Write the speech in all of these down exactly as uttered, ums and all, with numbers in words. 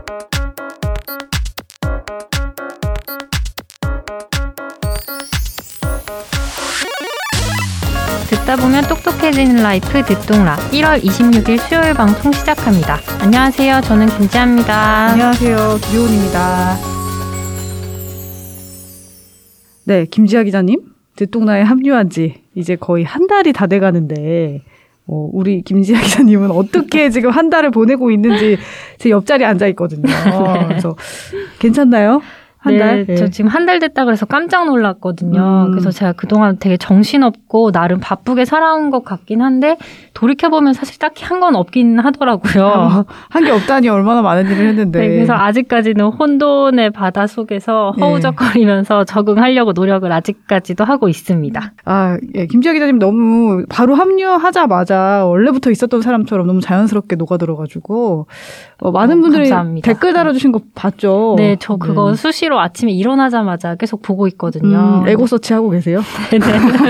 듣다 보면 똑똑해지는 라이프 듣동라 일월 이십육일 수요일 방송 시작합니다. 안녕하세요. 저는 김지아입니다. 안녕하세요. 김효은입니다. 네, 김지아 기자님. 듣동라에 합류한 지 이제 거의 한 달이 다 돼가는데 어, 우리 김지아 기자님은 어떻게 지금 한 달을 보내고 있는지 제 옆자리에 앉아 있거든요. 네. 그래서 괜찮나요? 한 네, 달? 네. 저 지금 한 달 됐다 그래서 깜짝 놀랐거든요. 음. 그래서 제가 그동안 되게 정신없고 나름 바쁘게 살아온 것 같긴 한데 돌이켜보면 사실 딱히 한 건 없긴 하더라고요. 아, 한 게 없다니 얼마나 많은 일을 했는데. 네, 그래서 아직까지는 혼돈의 바다 속에서 허우적거리면서 네. 적응하려고 노력을 아직까지도 하고 있습니다. 아, 예, 김지아 기자님 너무 바로 합류하자마자 원래부터 있었던 사람처럼 너무 자연스럽게 녹아들어가지고 어, 많은 어, 분들이 감사합니다. 댓글 달아주신 거 봤죠? 네, 저 그거 네. 수시로 아침에 일어나자마자 계속 보고 있거든요. 음, 에고 서치 하고 계세요? 네네.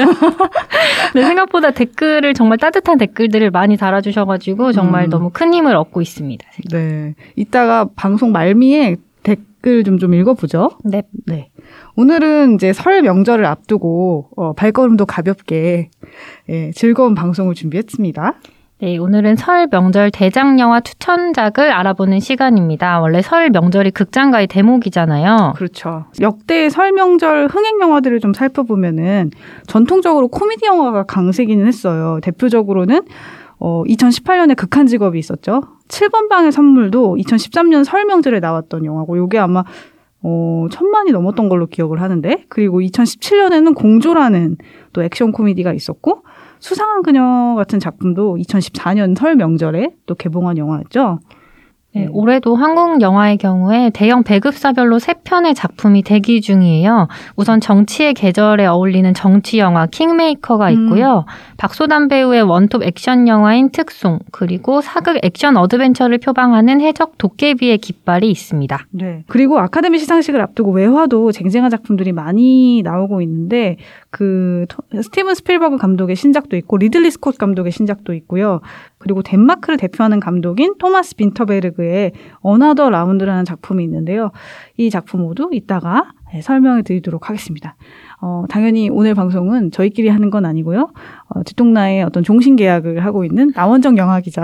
네, 생각보다 댓글을 정말 따뜻한 댓글들을 많이 달아주셔가지고 정말 음. 너무 큰 힘을 얻고 있습니다. 네, 이따가 방송 말미에 댓글 좀 좀 읽어보죠. 네. 네. 오늘은 이제 설 명절을 앞두고 어, 발걸음도 가볍게 예, 즐거운 방송을 준비했습니다. 네, 오늘은 설 명절 대작 영화 추천작을 알아보는 시간입니다. 원래 설 명절이 극장가의 대목이잖아요. 그렇죠. 역대 설 명절 흥행 영화들을 좀 살펴보면은 전통적으로 코미디 영화가 강세기는 했어요. 대표적으로는 어, 이천십팔 년에 극한 직업이 있었죠. 칠 번 방의 선물도 이천십삼 년 설 명절에 나왔던 영화고 이게 아마 어, 천만이 넘었던 걸로 기억을 하는데 그리고 이천십칠 년에는 공조라는 또 액션 코미디가 있었고 수상한 그녀 같은 작품도 이천십사 년 설 명절에 또 개봉한 영화였죠. 네, 네. 올해도 한국 영화의 경우에 대형 배급사별로 세 편의 작품이 대기 중이에요. 우선 정치의 계절에 어울리는 정치 영화 킹메이커가 있고요. 음. 박소담 배우의 원톱 액션 영화인 특송, 그리고 사극 액션 어드벤처를 표방하는 해적 도깨비의 깃발이 있습니다. 네. 그리고 아카데미 시상식을 앞두고 외화도 쟁쟁한 작품들이 많이 나오고 있는데 그 스티븐 스필버그 감독의 신작도 있고 리들리 스콧 감독의 신작도 있고요. 그리고 덴마크를 대표하는 감독인 토마스 빈터베르그의 어나더 라운드라는 작품이 있는데요. 이 작품 모두 이따가 설명해 드리도록 하겠습니다. 어, 당연히 오늘 방송은 저희끼리 하는 건 아니고요. 어, 뒷동나에 어떤 종신 계약을 하고 있는 나원정 영화 기자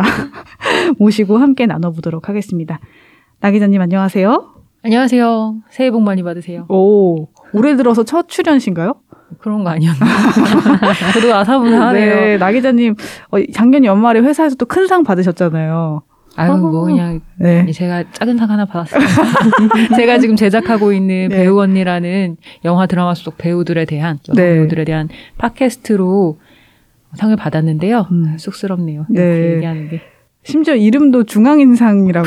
모시고 함께 나눠보도록 하겠습니다. 나 기자님 안녕하세요. 안녕하세요. 새해 복 많이 받으세요. 오, 올해 들어서 첫 출연이신가요? 그런 거 아니었나? 저도 아사분하네요. 네, 나 기자님 어, 작년 연말에 회사에서 또 큰 상 받으셨잖아요. 아유, 뭐 그냥 네. 제가 작은 상 하나 받았어요. 제가 지금 제작하고 있는 네. 배우 언니라는 영화 드라마 속 배우들에 대한 여성 네. 배우들에 대한 팟캐스트로 상을 받았는데요. 음. 쑥스럽네요. 네. 얘기하는 게. 심지어 이름도 중앙인상이라고.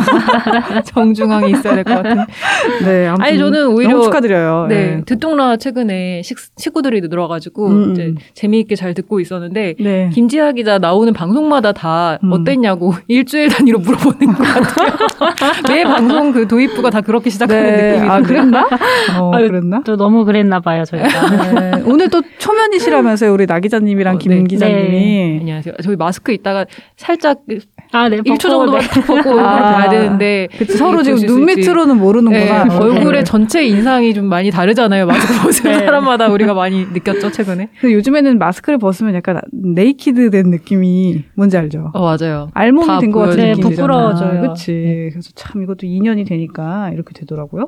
정중앙이 있어야 될 것 같은. 네, 아무튼 아니 저는 오히려 너무 축하드려요. 네, 네. 듣동라 최근에 식, 식구들이 늘어가지고 음. 이제 재미있게 잘 듣고 있었는데 네. 김지아 기자 나오는 방송마다 다 음. 어땠냐고 일주일 단위로 물어보는 것 같아요. 매 방송 그 도입부가 다 그렇게 시작하는 네. 느낌이. 아 그랬나? 어, 아유, 그랬나? 또 너무 그랬나 봐요 저희가. 네. 오늘 또 초면이시라면서요, 우리 나 기자님이랑 어, 김 네. 기자님이. 네. 안녕하세요. 저희 마스크 있다가 살짝. 아, 네. 일 초 정도만 네. 벗고 얼굴을 아, 봐야 되는데. 그치, 서로 지금 눈 밑으로는 모르는구나. 네, 얼굴의 전체 인상이 좀 많이 다르잖아요. 마스크 벗은 네. 사람마다 우리가 많이 느꼈죠, 최근에. 요즘에는 마스크를 벗으면 약간 네이키드 된 느낌이 뭔지 알죠? 어, 맞아요. 알몸이 된 것 같은 네, 느낌이 부끄러워져요. 그치. 네. 그래서 참 이것도 인연이 되니까 이렇게 되더라고요.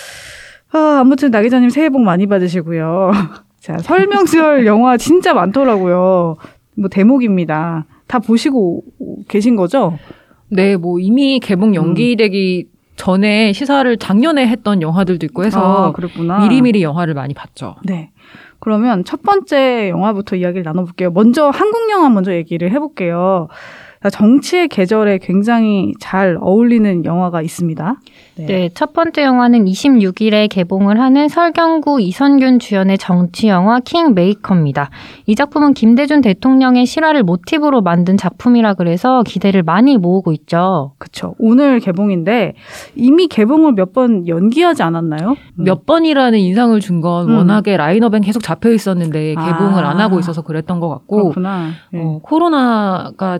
아, 아무튼 나 기자님 새해 복 많이 받으시고요. 자, 설 명절 영화 진짜 많더라고요. 뭐 대목입니다. 다 보시고 계신 거죠? 네, 뭐 이미 개봉 연기되기 음. 전에 시사를 작년에 했던 영화들도 있고 해서 아, 그렇구나. 미리미리 영화를 많이 봤죠. 네. 그러면 첫 번째 영화부터 이야기를 나눠볼게요. 먼저 한국 영화 먼저 얘기를 해볼게요. 정치의 계절에 굉장히 잘 어울리는 영화가 있습니다. 네. 네, 첫 번째 영화는 이십육일에 개봉을 하는 설경구, 이선균 주연의 정치 영화 킹메이커입니다. 이 작품은 김대중 대통령의 실화를 모티브로 만든 작품이라 그래서 기대를 많이 모으고 있죠. 그렇죠. 오늘 개봉인데 이미 개봉을 몇 번 연기하지 않았나요? 음. 몇 번이라는 인상을 준 건 음. 워낙에 라인업엔 계속 잡혀 있었는데 개봉을 아. 안 하고 있어서 그랬던 것 같고 그렇구나. 네. 어, 코로나가 조금 자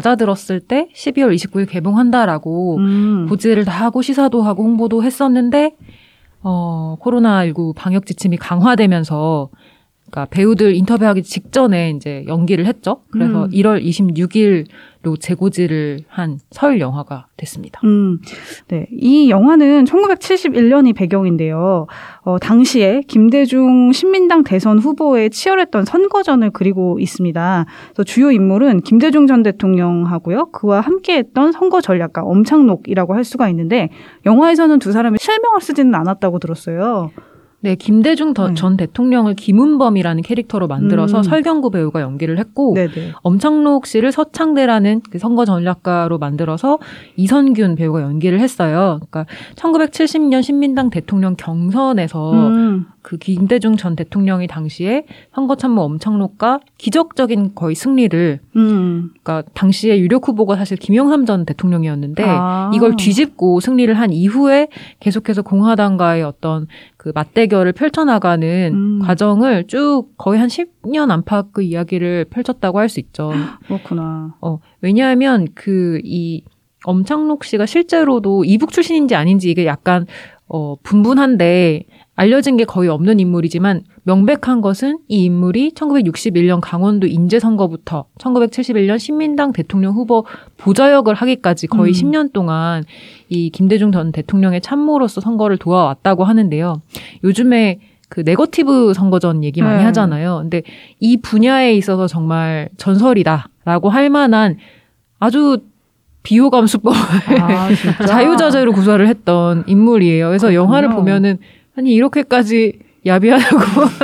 잦아들었을 때 십이월 이십구일 개봉한다라고 음. 고지를 다 하고 시사도 하고 홍보도 했었는데 어, 코로나십구 방역 지침이 강화되면서 그러니까 배우들 인터뷰하기 직전에 이제 연기를 했죠. 그래서 음. 일월 이십육일로 재고지를 한 설 영화가 됐습니다. 음, 네, 이 영화는 천구백칠십일년이 배경인데요. 어, 당시에 김대중 신민당 대선 후보에 치열했던 선거전을 그리고 있습니다. 그래서 주요 인물은 김대중 전 대통령하고요. 그와 함께했던 선거 전략가 엄창록이라고 할 수가 있는데 영화에서는 두 사람이 실명을 쓰지는 않았다고 들었어요. 네, 김대중 더, 네. 전 대통령을 김은범이라는 캐릭터로 만들어서 음. 설경구 배우가 연기를 했고 네네. 엄창록 씨를 서창대라는 그 선거 전략가로 만들어서 이선균 배우가 연기를 했어요. 그러니까 천구백칠십년 신민당 대통령 경선에서 음. 그 김대중 전 대통령이 당시에 선거참모 엄창록과 기적적인 거의 승리를 음. 그러니까 당시에 유력 후보가 사실 김영삼 전 대통령이었는데 아. 이걸 뒤집고 승리를 한 이후에 계속해서 공화당과의 어떤 그 맞대결을 펼쳐나가는 음. 과정을 쭉 거의 한 십 년 안팎 그 이야기를 펼쳤다고 할 수 있죠. 그렇구나. 어, 왜냐하면 그 이 엄창록 씨가 실제로도 이북 출신인지 아닌지 이게 약간 어, 분분한데 알려진 게 거의 없는 인물이지만 명백한 것은 이 인물이 천구백육십일년 강원도 인재선거부터 천구백칠십일년 신민당 대통령 후보 보좌역을 하기까지 거의 음. 십 년 동안 이 김대중 전 대통령의 참모로서 선거를 도와왔다고 하는데요. 요즘에 그 네거티브 선거전 얘기 많이 네. 하잖아요. 근데 이 분야에 있어서 정말 전설이다라고 할 만한 아주 비호감 수법을 아, 자유자재로 구사를 했던 인물이에요. 그래서 그렇군요. 영화를 보면은 아니 이렇게까지 야비하다고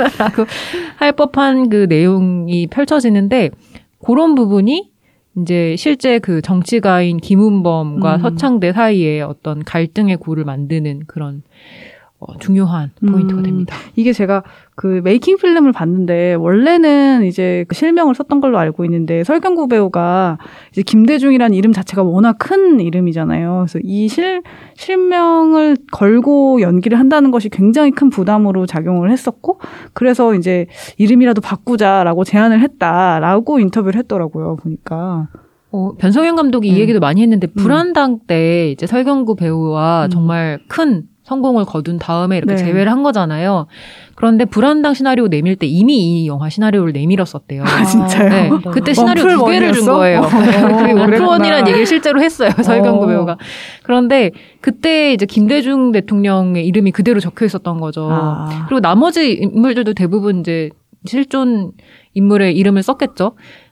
할 법한 그 내용이 펼쳐지는데 그런 부분이 이제 실제 그 정치가인 김은범과 음. 서창대 사이에 어떤 갈등의 고를 만드는 그런 어, 중요한 포인트가 음, 됩니다. 이게 제가 그 메이킹 필름을 봤는데 원래는 이제 그 실명을 썼던 걸로 알고 있는데 설경구 배우가 이제 김대중이라는 이름 자체가 워낙 큰 이름이잖아요. 그래서 이 실, 실명을 걸고 연기를 한다는 것이 굉장히 큰 부담으로 작용을 했었고 그래서 이제 이름이라도 바꾸자라고 제안을 했다라고 인터뷰를 했더라고요. 보니까. 어, 변성현 감독이 음. 이 얘기도 많이 했는데 불안당 때 이제 설경구 배우와 음. 정말 큰 성공을 거둔 다음에 이렇게 네. 재회를 한 거잖아요. 그런데 불안당 시나리오 내밀 때 이미 이 영화 시나리오를 내밀었었대요. 아, 진짜요? 네. 그때 시나리오 두 개를 준 거예요. 원플원이라는 얘기를 실제로 했어요. 설경구 배우가. 그런데 그때 이제 김대중 대통령의 이름이 그대로 적혀 있었던 거죠. 아. 그리고 나머지 인물들도 대부분 이제 실존 인물의 이름을 썼겠죠.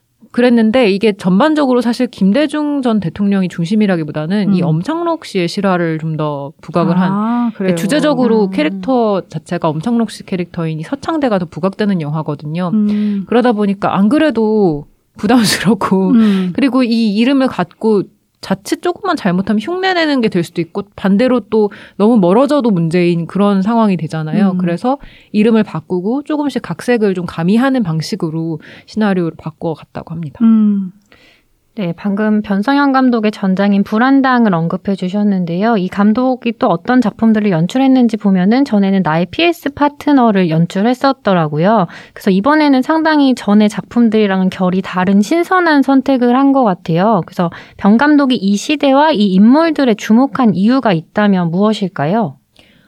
그랬는데 이게 전반적으로 사실 김대중 전 대통령이 중심이라기보다는 음. 이 엄창록 씨의 실화를 좀 더 부각을 아, 한 주제적으로 음. 캐릭터 자체가 엄창록 씨 캐릭터인 서창대가 더 부각되는 영화거든요. 음. 그러다 보니까 안 그래도 부담스럽고 음. 그리고 이 이름을 갖고 자칫 조금만 잘못하면 흉내내는 게 될 수도 있고 반대로 또 너무 멀어져도 문제인 그런 상황이 되잖아요. 음. 그래서 이름을 바꾸고 조금씩 각색을 좀 가미하는 방식으로 시나리오를 바꿔갔다고 합니다. 음. 네, 방금 변성현 감독의 전장인 불안당을 언급해 주셨는데요. 이 감독이 또 어떤 작품들을 연출했는지 보면은 전에는 나의 피에스 파트너를 연출했었더라고요. 그래서 이번에는 상당히 전의 작품들이랑은 결이 다른 신선한 선택을 한 것 같아요. 그래서 변 감독이 이 시대와 이 인물들에 주목한 이유가 있다면 무엇일까요?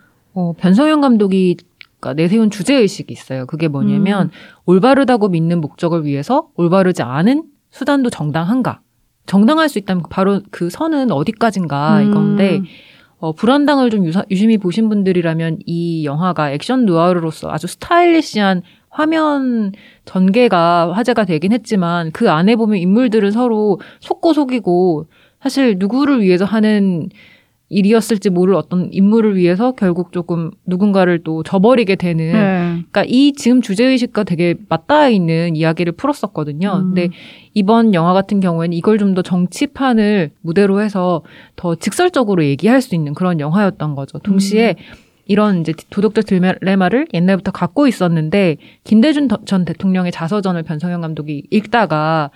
어, 변성현 감독이 내세운 주제의식이 있어요. 그게 뭐냐면 음. 올바르다고 믿는 목적을 위해서 올바르지 않은 수단도 정당한가? 정당할 수 있다면 바로 그 선은 어디까지인가 이건데 음. 어, 불안당을 좀 유사, 유심히 보신 분들이라면 이 영화가 액션 누아르로서 아주 스타일리시한 화면 전개가 화제가 되긴 했지만 그 안에 보면 인물들은 서로 속고 속이고 사실 누구를 위해서 하는 일이었을지 모를 어떤 인물을 위해서 결국 조금 누군가를 또 저버리게 되는 네. 그러니까 이 지금 주제의식과 되게 맞닿아 있는 이야기를 풀었었거든요. 음. 근데 이번 영화 같은 경우에는 이걸 좀 더 정치판을 무대로 해서 더 직설적으로 얘기할 수 있는 그런 영화였던 거죠. 동시에 음. 이런 이제 도덕적 딜레마를 옛날부터 갖고 있었는데 김대중 전 대통령의 자서전을 변성현 감독이 읽다가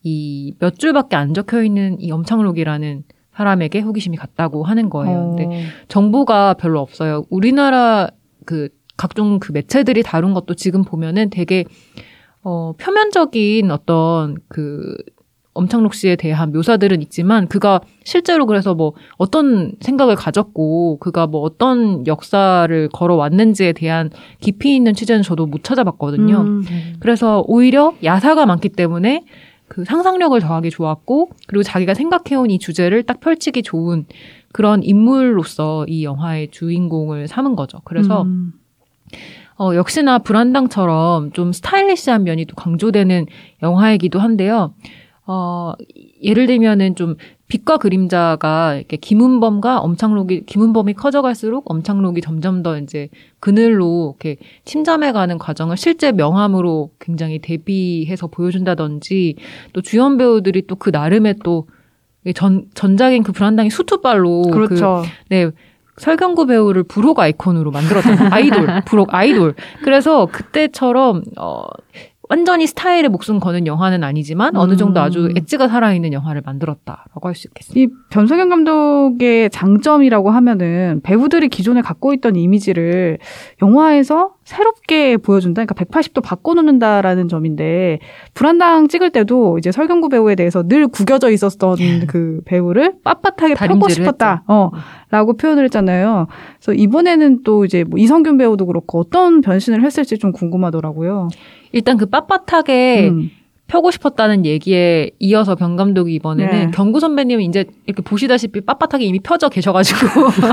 이 몇 줄밖에 안 적혀 있는 이 엄창록이라는 사람에게 호기심이 갔다고 하는 거예요. 근데 정보가 별로 없어요. 우리나라 그 각종 그 매체들이 다룬 것도 지금 보면은 되게 어 표면적인 어떤 그 엄창록 씨에 대한 묘사들은 있지만 그가 실제로 그래서 뭐 어떤 생각을 가졌고 그가 뭐 어떤 역사를 걸어왔는지에 대한 깊이 있는 취재는 저도 못 찾아봤거든요. 음. 그래서 오히려 야사가 많기 때문에 그 상상력을 더하기 좋았고 그리고 자기가 생각해온 이 주제를 딱 펼치기 좋은 그런 인물로서 이 영화의 주인공을 삼은 거죠. 그래서 음. 어, 역시나 불안당처럼 좀 스타일리시한 면이 또 강조되는 영화이기도 한데요. 어, 예를 들면은 좀 빛과 그림자가 이렇게 김은범과 엄창록이, 김은범이 커져갈수록 엄창록이 점점 더 이제 그늘로 이렇게 침잠해가는 과정을 실제 명함으로 굉장히 대비해서 보여준다든지 또 주연 배우들이 또 그 나름의 또 전, 전작인 그 불안당이 수투발로. 그렇죠. 그, 네. 설경구 배우를 부록 아이콘으로 만들었잖아요. 아이돌, 부록 아이돌. 그래서 그때처럼 어 완전히 스타일에 목숨 거는 영화는 아니지만 어느 정도 아주 엣지가 살아있는 영화를 만들었다라고 할 수 있겠습니다. 이 변성현 감독의 장점이라고 하면은 배우들이 기존에 갖고 있던 이미지를 영화에서 새롭게 보여준다. 그러니까 백팔십 도 바꿔놓는다라는 점인데 불안당 찍을 때도 이제 설경구 배우에 대해서 늘 구겨져 있었던 그 배우를 빳빳하게 펴고 싶었다. 어, 라고 표현을 했잖아요. 그래서 이번에는 또 이제 뭐 이성균 배우도 그렇고 어떤 변신을 했을지 좀 궁금하더라고요. 일단 그 빳빳하게 음. 펴고 싶었다는 얘기에 이어서 변 감독이 이번에는 네. 경구 선배님은 이제 이렇게 보시다시피 빳빳하게 이미 펴져 계셔가지고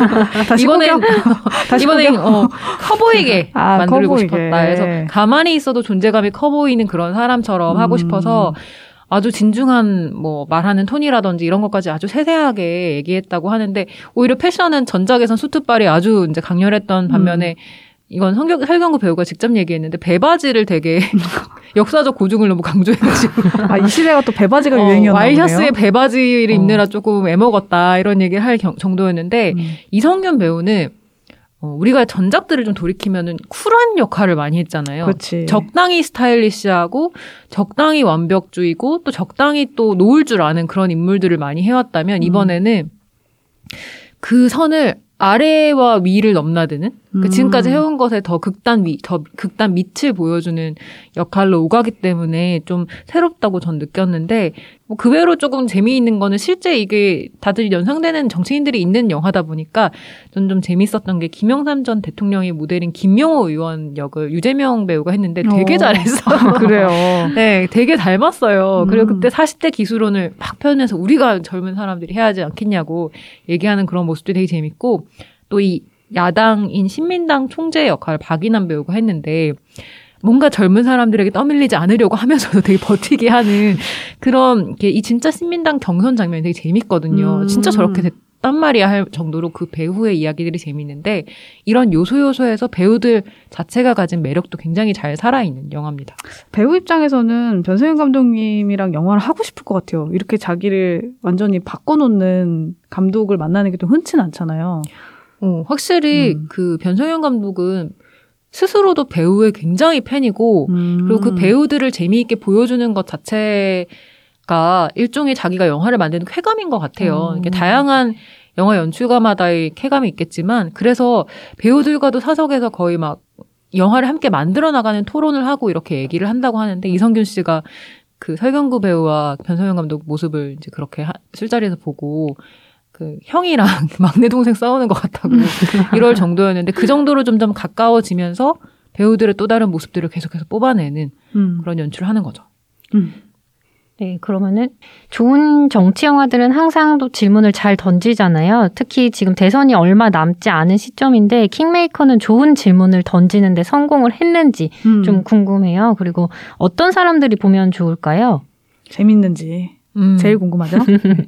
이번엔 이번엔 어, 커 보이게 아, 만들고 커 보이게. 싶었다. 그래서 가만히 있어도 존재감이 커 보이는 그런 사람처럼 음. 하고 싶어서 아주 진중한 뭐 말하는 톤이라든지 이런 것까지 아주 세세하게 얘기했다고 하는데 오히려 패션은 전작에선 수트빨이 아주 이제 강렬했던 반면에 음. 이건 성경, 설경구 배우가 직접 얘기했는데 배바지를 되게 역사적 고증을 너무 강조해가지고 아, 이 시대가 또 배바지가 어, 유행이었나 보네요. 와이셔츠에 배바지를 어. 입느라 조금 애먹었다 이런 얘기를 할 경, 정도였는데 음. 이성균 배우는 어, 우리가 전작들을 좀 돌이키면은 쿨한 역할을 많이 했잖아요. 그렇지. 적당히 스타일리시하고 적당히 완벽주의고 또 적당히 또 놓을 줄 아는 그런 인물들을 많이 해왔다면 이번에는 음. 그 선을 아래와 위를 넘나드는 음. 그 지금까지 해온 것에 더 극단 위, 더 극단 밑을 보여주는 역할로 오가기 때문에 좀 새롭다고 전 느꼈는데 뭐 그 외로 조금 재미있는 거는 실제 이게 다들 연상되는 정치인들이 있는 영화다 보니까 전 좀 재밌었던 게 김영삼 전 대통령의 모델인 김명호 의원 역을 유재명 배우가 했는데 되게 오. 잘했어요. 그래요. 네, 되게 닮았어요. 음. 그리고 그때 사십 대 기술론을 막 표현해서 우리가 젊은 사람들이 해야 하지 않겠냐고 얘기하는 그런 모습도 되게 재밌고 또 이 야당인 신민당 총재 역할을 박인환 배우가 했는데 뭔가 젊은 사람들에게 떠밀리지 않으려고 하면서도 되게 버티게 하는 그런 게 이 진짜 신민당 경선 장면이 되게 재밌거든요. 음. 진짜 저렇게 됐단 말이야 할 정도로 그 배우의 이야기들이 재밌는데 이런 요소 요소에서 배우들 자체가 가진 매력도 굉장히 잘 살아있는 영화입니다. 배우 입장에서는 변성현 감독님이랑 영화를 하고 싶을 것 같아요. 이렇게 자기를 완전히 바꿔놓는 감독을 만나는 게 좀 흔치는 않잖아요. 어, 확실히 음. 그 변성현 감독은 스스로도 배우의 굉장히 팬이고 음. 그리고 그 배우들을 재미있게 보여주는 것 자체가 일종의 자기가 영화를 만드는 쾌감인 것 같아요. 음. 이렇게 다양한 영화 연출가마다의 쾌감이 있겠지만 그래서 배우들과도 사석에서 거의 막 영화를 함께 만들어 나가는 토론을 하고 이렇게 얘기를 한다고 하는데 이성균 씨가 그 설경구 배우와 변성현 감독 모습을 이제 그렇게 하, 술자리에서 보고 그 형이랑 막내 동생 싸우는 것 같다고 이럴 정도였는데 그 정도로 점점 가까워지면서 배우들의 또 다른 모습들을 계속해서 뽑아내는 음. 그런 연출을 하는 거죠. 음. 네, 그러면은 좋은 정치 영화들은 항상 또 질문을 잘 던지잖아요. 특히 지금 대선이 얼마 남지 않은 시점인데 킹메이커는 좋은 질문을 던지는데 성공을 했는지 음. 좀 궁금해요. 그리고 어떤 사람들이 보면 좋을까요? 재밌는지 음. 제일 궁금하죠?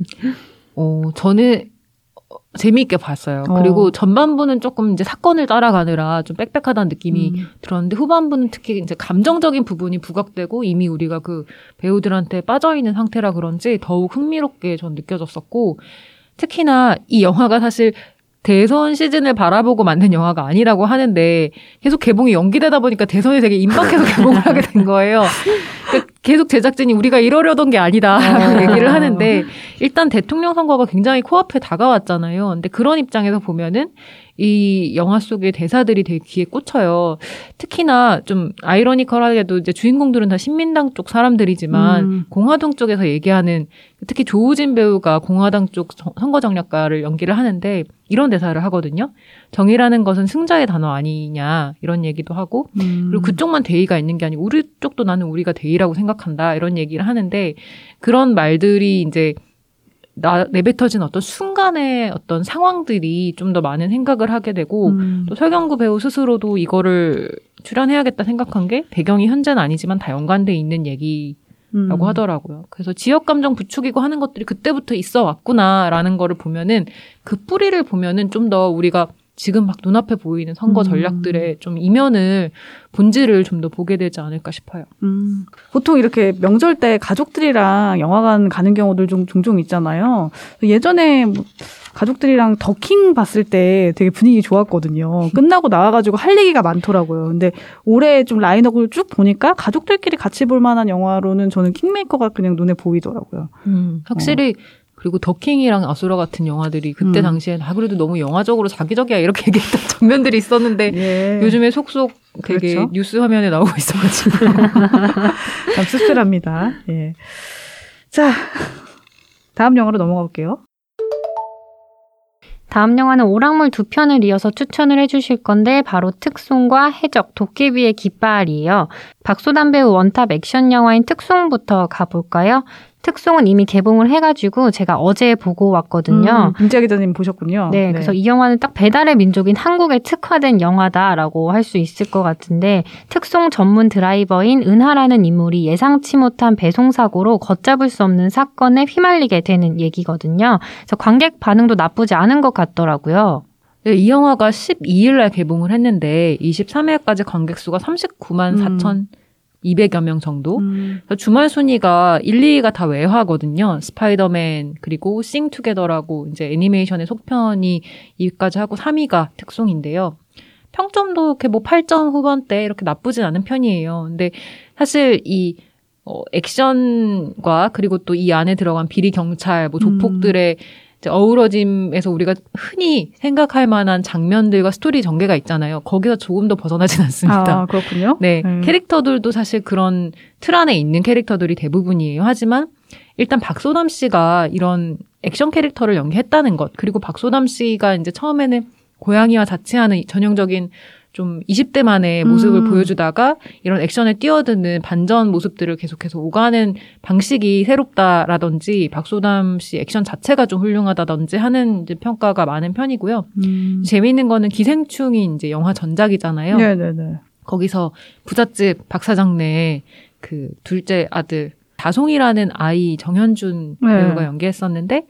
어, 저는 재미있게 봤어요. 어. 그리고 전반부는 조금 이제 사건을 따라가느라 좀 빽빽하다는 느낌이 음. 들었는데 후반부는 특히 이제 감정적인 부분이 부각되고 이미 우리가 그 배우들한테 빠져있는 상태라 그런지 더욱 흥미롭게 전 느껴졌었고 특히나 이 영화가 사실 대선 시즌을 바라보고 만든 영화가 아니라고 하는데 계속 개봉이 연기되다 보니까 대선이 되게 임박해서 개봉을 하게 된 거예요. 그러니까 계속 제작진이 우리가 이러려던 게 아니다라고 얘기를 하는데 일단 대통령 선거가 굉장히 코앞에 다가왔잖아요. 근데 그런 입장에서 보면은 이 영화 속의 대사들이 되게 귀에 꽂혀요. 특히나 좀 아이러니컬하게도 이제 주인공들은 다 신민당 쪽 사람들이지만 음. 공화당 쪽에서 얘기하는 특히 조우진 배우가 공화당 쪽 선거 전략가를 연기를 하는데 이런 대사를 하거든요. 정의라는 것은 승자의 단어 아니냐 이런 얘기도 하고 음. 그리고 그쪽만 대의가 있는 게 아니고 우리 쪽도 나는 우리가 대의라고 생각한다 이런 얘기를 하는데 그런 말들이 이제 나, 내뱉어진 어떤 순간의 어떤 상황들이 좀 더 많은 생각을 하게 되고 음. 또 설경구 배우 스스로도 이거를 출연해야겠다 생각한 게 배경이 현재는 아니지만 다 연관돼 있는 얘기라고 음. 하더라고요. 그래서 지역 감정 부추기고 하는 것들이 그때부터 있어 왔구나라는 거를 보면은 그 뿌리를 보면은 좀 더 우리가 지금 막 눈앞에 보이는 선거 전략들의 음. 좀 이면을 본질을 좀 더 보게 되지 않을까 싶어요. 음. 보통 이렇게 명절 때 가족들이랑 영화관 가는 경우들 좀 종종 있잖아요. 예전에 뭐 가족들이랑 더킹 봤을 때 되게 분위기 좋았거든요. 끝나고 나와가지고 할 얘기가 많더라고요. 근데 올해 좀 라인업을 쭉 보니까 가족들끼리 같이 볼 만한 영화로는 저는 킹메이커가 그냥 눈에 보이더라고요. 음, 확실히 어. 그리고 더킹이랑 아수라 같은 영화들이 그때 음. 당시에 아 그래도 너무 영화적으로 자기적이야 이렇게 얘기했던 장면들이 있었는데 예. 요즘에 속속 되게 그렇죠? 뉴스 화면에 나오고 있어가지고 참 씁쓸합니다. 예. 자, 다음 영화로 넘어가 볼게요. 다음 영화는 오락물 두 편을 이어서 추천을 해주실 건데 바로 특송과 해적, 도깨비의 깃발이에요. 박소담 배우 원탑 액션 영화인 특송부터 가볼까요? 특송은 이미 개봉을 해가지고 제가 어제 보고 왔거든요. 음, 김지아 기자님 보셨군요. 네, 네, 그래서 이 영화는 딱 배달의 민족인 한국에 특화된 영화다라고 할 수 있을 것 같은데 특송 전문 드라이버인 은하라는 인물이 예상치 못한 배송사고로 걷잡을 수 없는 사건에 휘말리게 되는 얘기거든요. 그래서 관객 반응도 나쁘지 않은 것 같더라고요. 네, 이 영화가 십이 일날 개봉을 했는데 이십삼 일까지 관객 수가 삼십구만 사천이백여 명 정도. 음. 주말 순위가 일, 이 위가 다 외화거든요. 스파이더맨 그리고 싱투게더라고 이제 애니메이션의 속편이 이 위까지 하고 삼 위가 특송인데요. 평점도 이렇게 뭐 팔 점 후반대 이렇게 나쁘진 않은 편이에요. 근데 사실 이 어, 액션과 그리고 또 이 안에 들어간 비리 경찰, 뭐 조폭들의 음. 이제 어우러짐에서 우리가 흔히 생각할 만한 장면들과 스토리 전개가 있잖아요. 거기서 조금 더 벗어나진 않습니다. 아, 그렇군요. 네, 음. 캐릭터들도 사실 그런 틀 안에 있는 캐릭터들이 대부분이에요. 하지만 일단 박소담 씨가 이런 액션 캐릭터를 연기했다는 것, 그리고 박소담 씨가 이제 처음에는 고양이와 자취하는 전형적인 좀 이십 대만의 모습을 음. 보여주다가 이런 액션에 뛰어드는 반전 모습들을 계속해서 오가는 방식이 새롭다라든지 박소담 씨 액션 자체가 좀 훌륭하다든지 하는 이제 평가가 많은 편이고요. 음. 재미있는 거는 기생충이 이제 영화 전작이잖아요. 네네네. 거기서 부잣집 박 사장네 그 둘째 아들 다송이라는 아이 정현준 네. 배우가 연기했었는데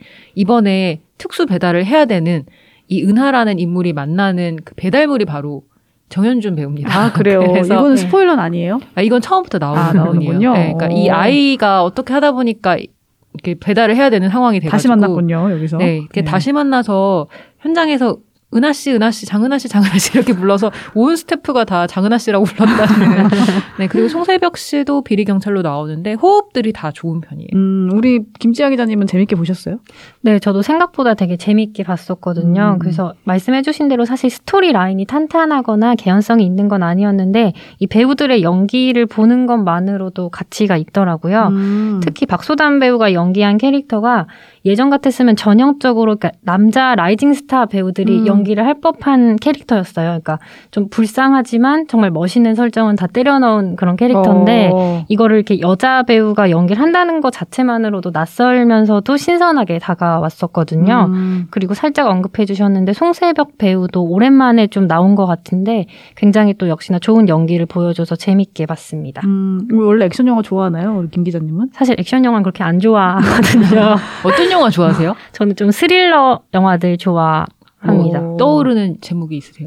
이번에 특수 배달을 해야 되는 이 은하라는 인물이 만나는 그 배달물이 바로 정현준 배우입니다. 아, 그래요? 이건 스포일러는 아니에요? 아, 이건 처음부터 나오는 아, 나오는군요. 네, 그러니까 이 아이가 어떻게 하다 보니까 이렇게 배달을 해야 되는 상황이 돼가지고 다시 만났군요, 여기서. 네, 이렇게 네. 다시 만나서 현장에서 은하 씨, 은하 씨, 장은하 씨, 장은하 씨 이렇게 불러서 온 스태프가 다 장은하 씨라고 불렀다는. 네, 그리고 송세벽 씨도 비리 경찰로 나오는데 호흡들이 다 좋은 편이에요. 음, 우리 김지아 기자님은 재밌게 보셨어요? 네, 저도 생각보다 되게 재밌게 봤었거든요. 음. 그래서 말씀해주신 대로 사실 스토리 라인이 탄탄하거나 개연성이 있는 건 아니었는데 이 배우들의 연기를 보는 것만으로도 가치가 있더라고요. 음. 특히 박소담 배우가 연기한 캐릭터가 예전 같았으면 전형적으로 그러니까 남자 라이징 스타 배우들이 음. 연기를 할 법한 캐릭터였어요. 그러니까 좀 불쌍하지만 정말 멋있는 설정은 다 때려 넣은 그런 캐릭터인데 어. 이거를 이렇게 여자 배우가 연기를 한다는 것 자체만으로도 낯설면서도 신선하게 다가왔었거든요. 음. 그리고 살짝 언급해 주셨는데 송세벽 배우도 오랜만에 좀 나온 것 같은데 굉장히 또 역시나 좋은 연기를 보여줘서 재밌게 봤습니다. 음, 원래 액션 영화 좋아하나요? 우리 김 기자님은? 사실 액션 영화는 그렇게 안 좋아하거든요. 어떤 영화 좋아하세요? 저는 좀 스릴러 영화들 좋아합니다. 오. 떠오르는 제목이 있으세요?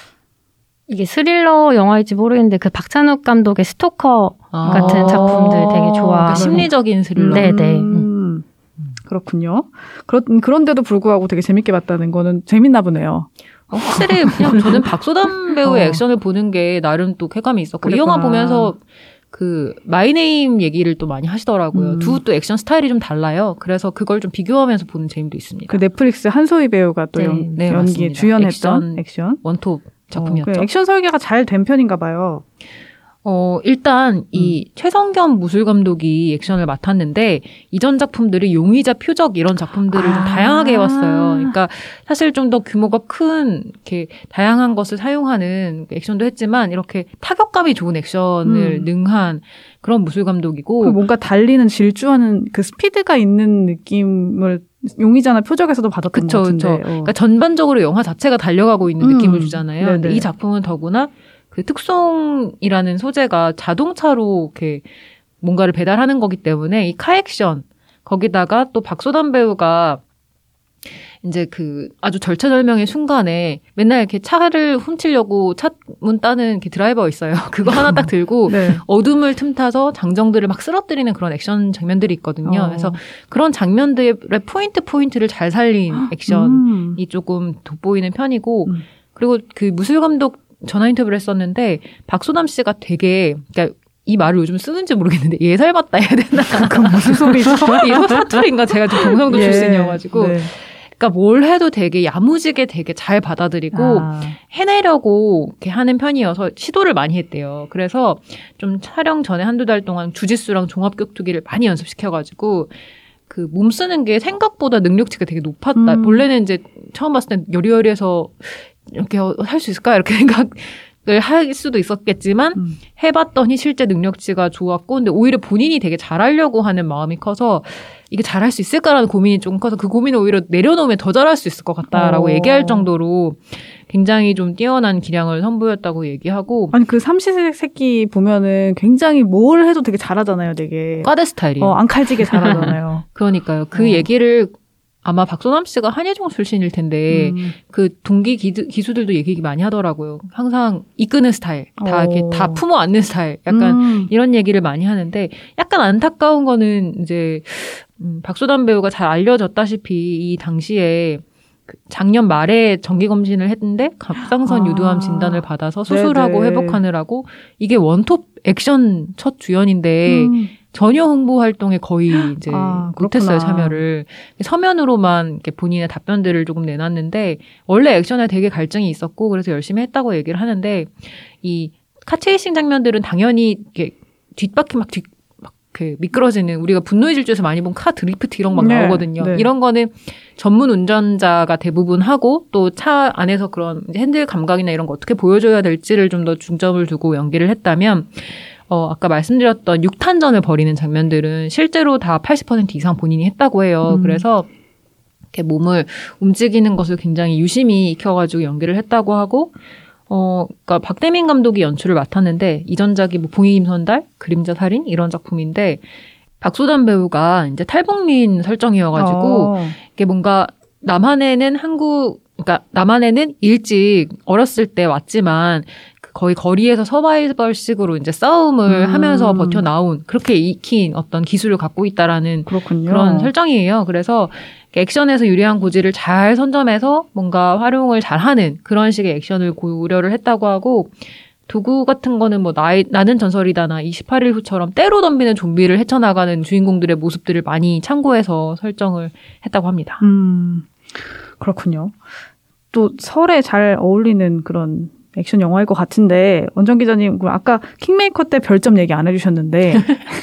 이게 스릴러 영화일지 모르겠는데 그 박찬욱 감독의 스토커 아. 같은 작품들 되게 좋아. 그러니까 심리적인 스릴러. 네네. 음. 그렇군요. 그런 그런데도 불구하고 되게 재밌게 봤다는 거는 재밌나 보네요. 어, 확실히 그냥 저는 박소담 배우의 어. 액션을 보는 게 나름 또 쾌감이 있었고 그랬구나. 이 영화 보면서 그 마이네임 얘기를 또 많이 하시더라고요. 음. 두 또 액션 스타일이 좀 달라요. 그래서 그걸 좀 비교하면서 보는 재미도 있습니다. 그 넷플릭스 한소희 배우가 또 네. 연, 네, 연기에 맞습니다. 주연했던 액션, 액션. 원톱 작품이었죠. 어, 그 액션 설계가 잘 된 편인가 봐요. 어, 일단 이 음. 최성겸 무술 감독이 액션을 맡았는데 이전 작품들이 용의자 표적 이런 작품들을 아. 좀 다양하게 해왔어요. 그러니까 사실 좀 더 규모가 큰 이렇게 다양한 것을 사용하는 액션도 했지만 이렇게 타격감이 좋은 액션을 음. 능한 그런 무술 감독이고 그 뭔가 달리는 질주하는 그 스피드가 있는 느낌을 용의자나 표적에서도 받았던 그쵸, 것 같은데. 그쵸. 어. 그러니까 전반적으로 영화 자체가 달려가고 있는 음. 느낌을 주잖아요. 네네. 근데 이 작품은 더구나 그 특송이라는 소재가 자동차로 이렇게 뭔가를 배달하는 거기 때문에 이 카액션 거기다가 또 박소담 배우가 이제 그 아주 절체절명의 순간에 맨날 이렇게 차를 훔치려고 차 문 따는 이렇게 드라이버가 있어요. 그거 하나 딱 들고 네. 어둠을 틈타서 장정들을 막 쓰러뜨리는 그런 액션 장면들이 있거든요. 어. 그래서 그런 장면들의 포인트 포인트를 잘 살린 액션이 음. 조금 돋보이는 편이고 음. 그리고 그 무술 감독 전화 인터뷰를 했었는데 박소담 씨가 되게 그러니까 이 말을 요즘 쓰는지 모르겠는데 예살 맞다 해야 되나? 그 무슨 소리죠? 이거 사투리인가? 제가 좀 경상도 예. 출신이어가지고 네. 그러니까 뭘 해도 되게 야무지게 되게 잘 받아들이고 아. 해내려고 이렇게 하는 편이어서 시도를 많이 했대요. 그래서 좀 촬영 전에 한두 달 동안 주짓수랑 종합격투기를 많이 연습시켜가지고 그 몸 쓰는 게 생각보다 능력치가 되게 높았다. 음. 원래는 이제 처음 봤을 땐 여리여리해서 이렇게 할 수 있을까? 이렇게 생각을 할 수도 있었겠지만 음. 해봤더니 실제 능력치가 좋았고 근데 오히려 본인이 되게 잘하려고 하는 마음이 커서 이게 잘할 수 있을까라는 고민이 좀 커서 그 고민을 오히려 내려놓으면 더 잘할 수 있을 것 같다라고 어. 얘기할 정도로 굉장히 좀 뛰어난 기량을 선보였다고 얘기하고 아니 그 삼시세끼 보면은 굉장히 뭘 해도 되게 잘하잖아요, 되게. 과대 스타일이에요. 어, 안 칼지게 잘하잖아요. 그러니까요. 그 어. 얘기를 아마 박소남 씨가 한예종 출신일 텐데 음. 그 동기 기드, 기수들도 얘기 많이 하더라고요. 항상 이끄는 스타일, 다 어. 이렇게 다 품어 안는 스타일, 약간 음. 이런 얘기를 많이 하는데 약간 안타까운 거는 이제 음, 박소담 배우가 잘 알려졌다시피 이 당시에 그 작년 말에 정기 검진을 했는데 갑상선 아. 유두암 진단을 받아서 수술하고 네네. 회복하느라고 이게 원톱 액션 첫 주연인데 음. 전혀 홍보 활동에 거의 이제 아, 못했어요, 그렇구나. 참여를. 서면으로만 이렇게 본인의 답변들을 조금 내놨는데, 원래 액션에 되게 갈증이 있었고, 그래서 열심히 했다고 얘기를 하는데, 이 카체이싱 장면들은 당연히 이렇게 뒷바퀴 막 뒤, 막 그 미끄러지는, 우리가 분노의 질주에서 많이 본 카 드리프트 이런 거 막 네, 나오거든요. 네. 이런 거는 전문 운전자가 대부분 하고, 또 차 안에서 그런 핸들 감각이나 이런 거 어떻게 보여줘야 될지를 좀 더 중점을 두고 연기를 했다면, 어, 아까 말씀드렸던 육탄전을 벌이는 장면들은 실제로 다 팔십 퍼센트 이상 본인이 했다고 해요. 음. 그래서 이렇게 몸을 움직이는 것을 굉장히 유심히 익혀가지고 연기를 했다고 하고, 어, 그러니까 박대민 감독이 연출을 맡았는데 이전작이 뭐 봉이김선달, 그림자 살인 이런 작품인데 박소담 배우가 이제 탈북민 설정이어가지고 어. 이게 뭔가 남한에는 한국, 그러니까 남한에는 일찍 어렸을 때 왔지만 거의 거리에서 서바이벌식으로 이제 싸움을 음. 하면서 버텨 나온 그렇게 익힌 어떤 기술을 갖고 있다라는 그렇군요. 그런 설정이에요. 그래서 액션에서 유리한 고지를 잘 선점해서 뭔가 활용을 잘하는 그런 식의 액션을 고려를 했다고 하고 도구 같은 거는 뭐 나이, 나는 전설이다나 이십팔 일 후처럼 때로 덤비는 좀비를 헤쳐나가는 주인공들의 모습들을 많이 참고해서 설정을 했다고 합니다. 음, 그렇군요. 또 설에 잘 어울리는 그런 액션 영화일 것 같은데 원정 기자님 아까 킹메이커 때 별점 얘기 안 해주셨는데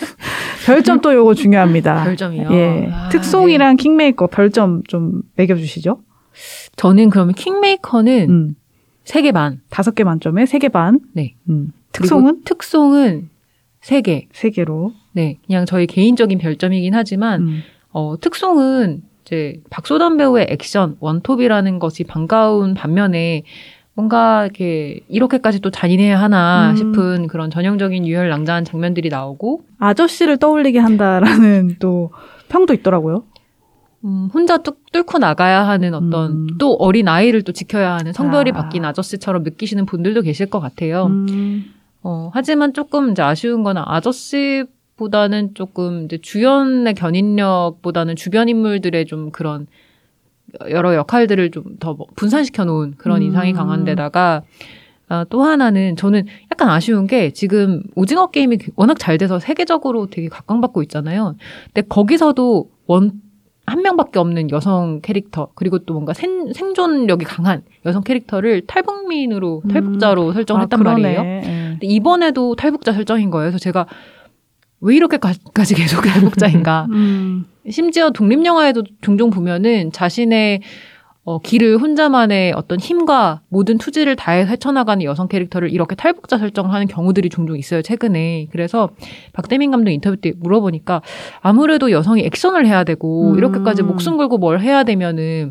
별점 또 요거 중요합니다. 별점이요? 예, 아, 특송이랑 네. 킹메이커 별점 좀 매겨주시죠. 저는 그러면 킹메이커는 음. 세 개 반. 다섯 개 만점에 세 개 반. 네. 음. 특송은? 특송은 세 개. 세 개로. 네. 그냥 저희 개인적인 별점이긴 하지만 음. 어, 특송은 이제 박소담 배우의 액션 원톱이라는 것이 반가운 반면에 뭔가 이렇게 이렇게까지 또 잔인해야 하나 음. 싶은 그런 전형적인 유혈낭자한 장면들이 나오고 아저씨를 떠올리게 한다라는 또 평도 있더라고요. 음, 혼자 뚝 뚫고 나가야 하는 어떤 음. 또 어린 아이를 또 지켜야 하는 성별이 아. 바뀐 아저씨처럼 느끼시는 분들도 계실 것 같아요. 음. 어, 하지만 조금 이제 아쉬운 거는 아저씨보다는 조금 이제 주연의 견인력보다는 주변 인물들의 좀 그런 여러 역할들을 좀 더 분산시켜 놓은 그런 음. 인상이 강한 데다가 아, 또 하나는 저는 약간 아쉬운 게 지금 오징어 게임이 워낙 잘 돼서 세계적으로 되게 각광받고 있잖아요. 근데 거기서도 원, 한 명밖에 없는 여성 캐릭터 그리고 또 뭔가 생, 생존력이 강한 여성 캐릭터를 탈북민으로 탈북자로 음. 설정했단 아, 말이에요. 네. 근데 이번에도 탈북자 설정인 거예요. 그래서 제가 왜 이렇게까지 계속 탈북자인가. 음. 심지어 독립영화에도 종종 보면은 자신의 어, 길을 혼자만의 어떤 힘과 모든 투지를 다해 헤쳐나가는 여성 캐릭터를 이렇게 탈북자 설정을 하는 경우들이 종종 있어요, 최근에. 그래서 박대민 감독 인터뷰 때 물어보니까 아무래도 여성이 액션을 해야 되고, 음. 이렇게까지 목숨 걸고 뭘 해야 되면은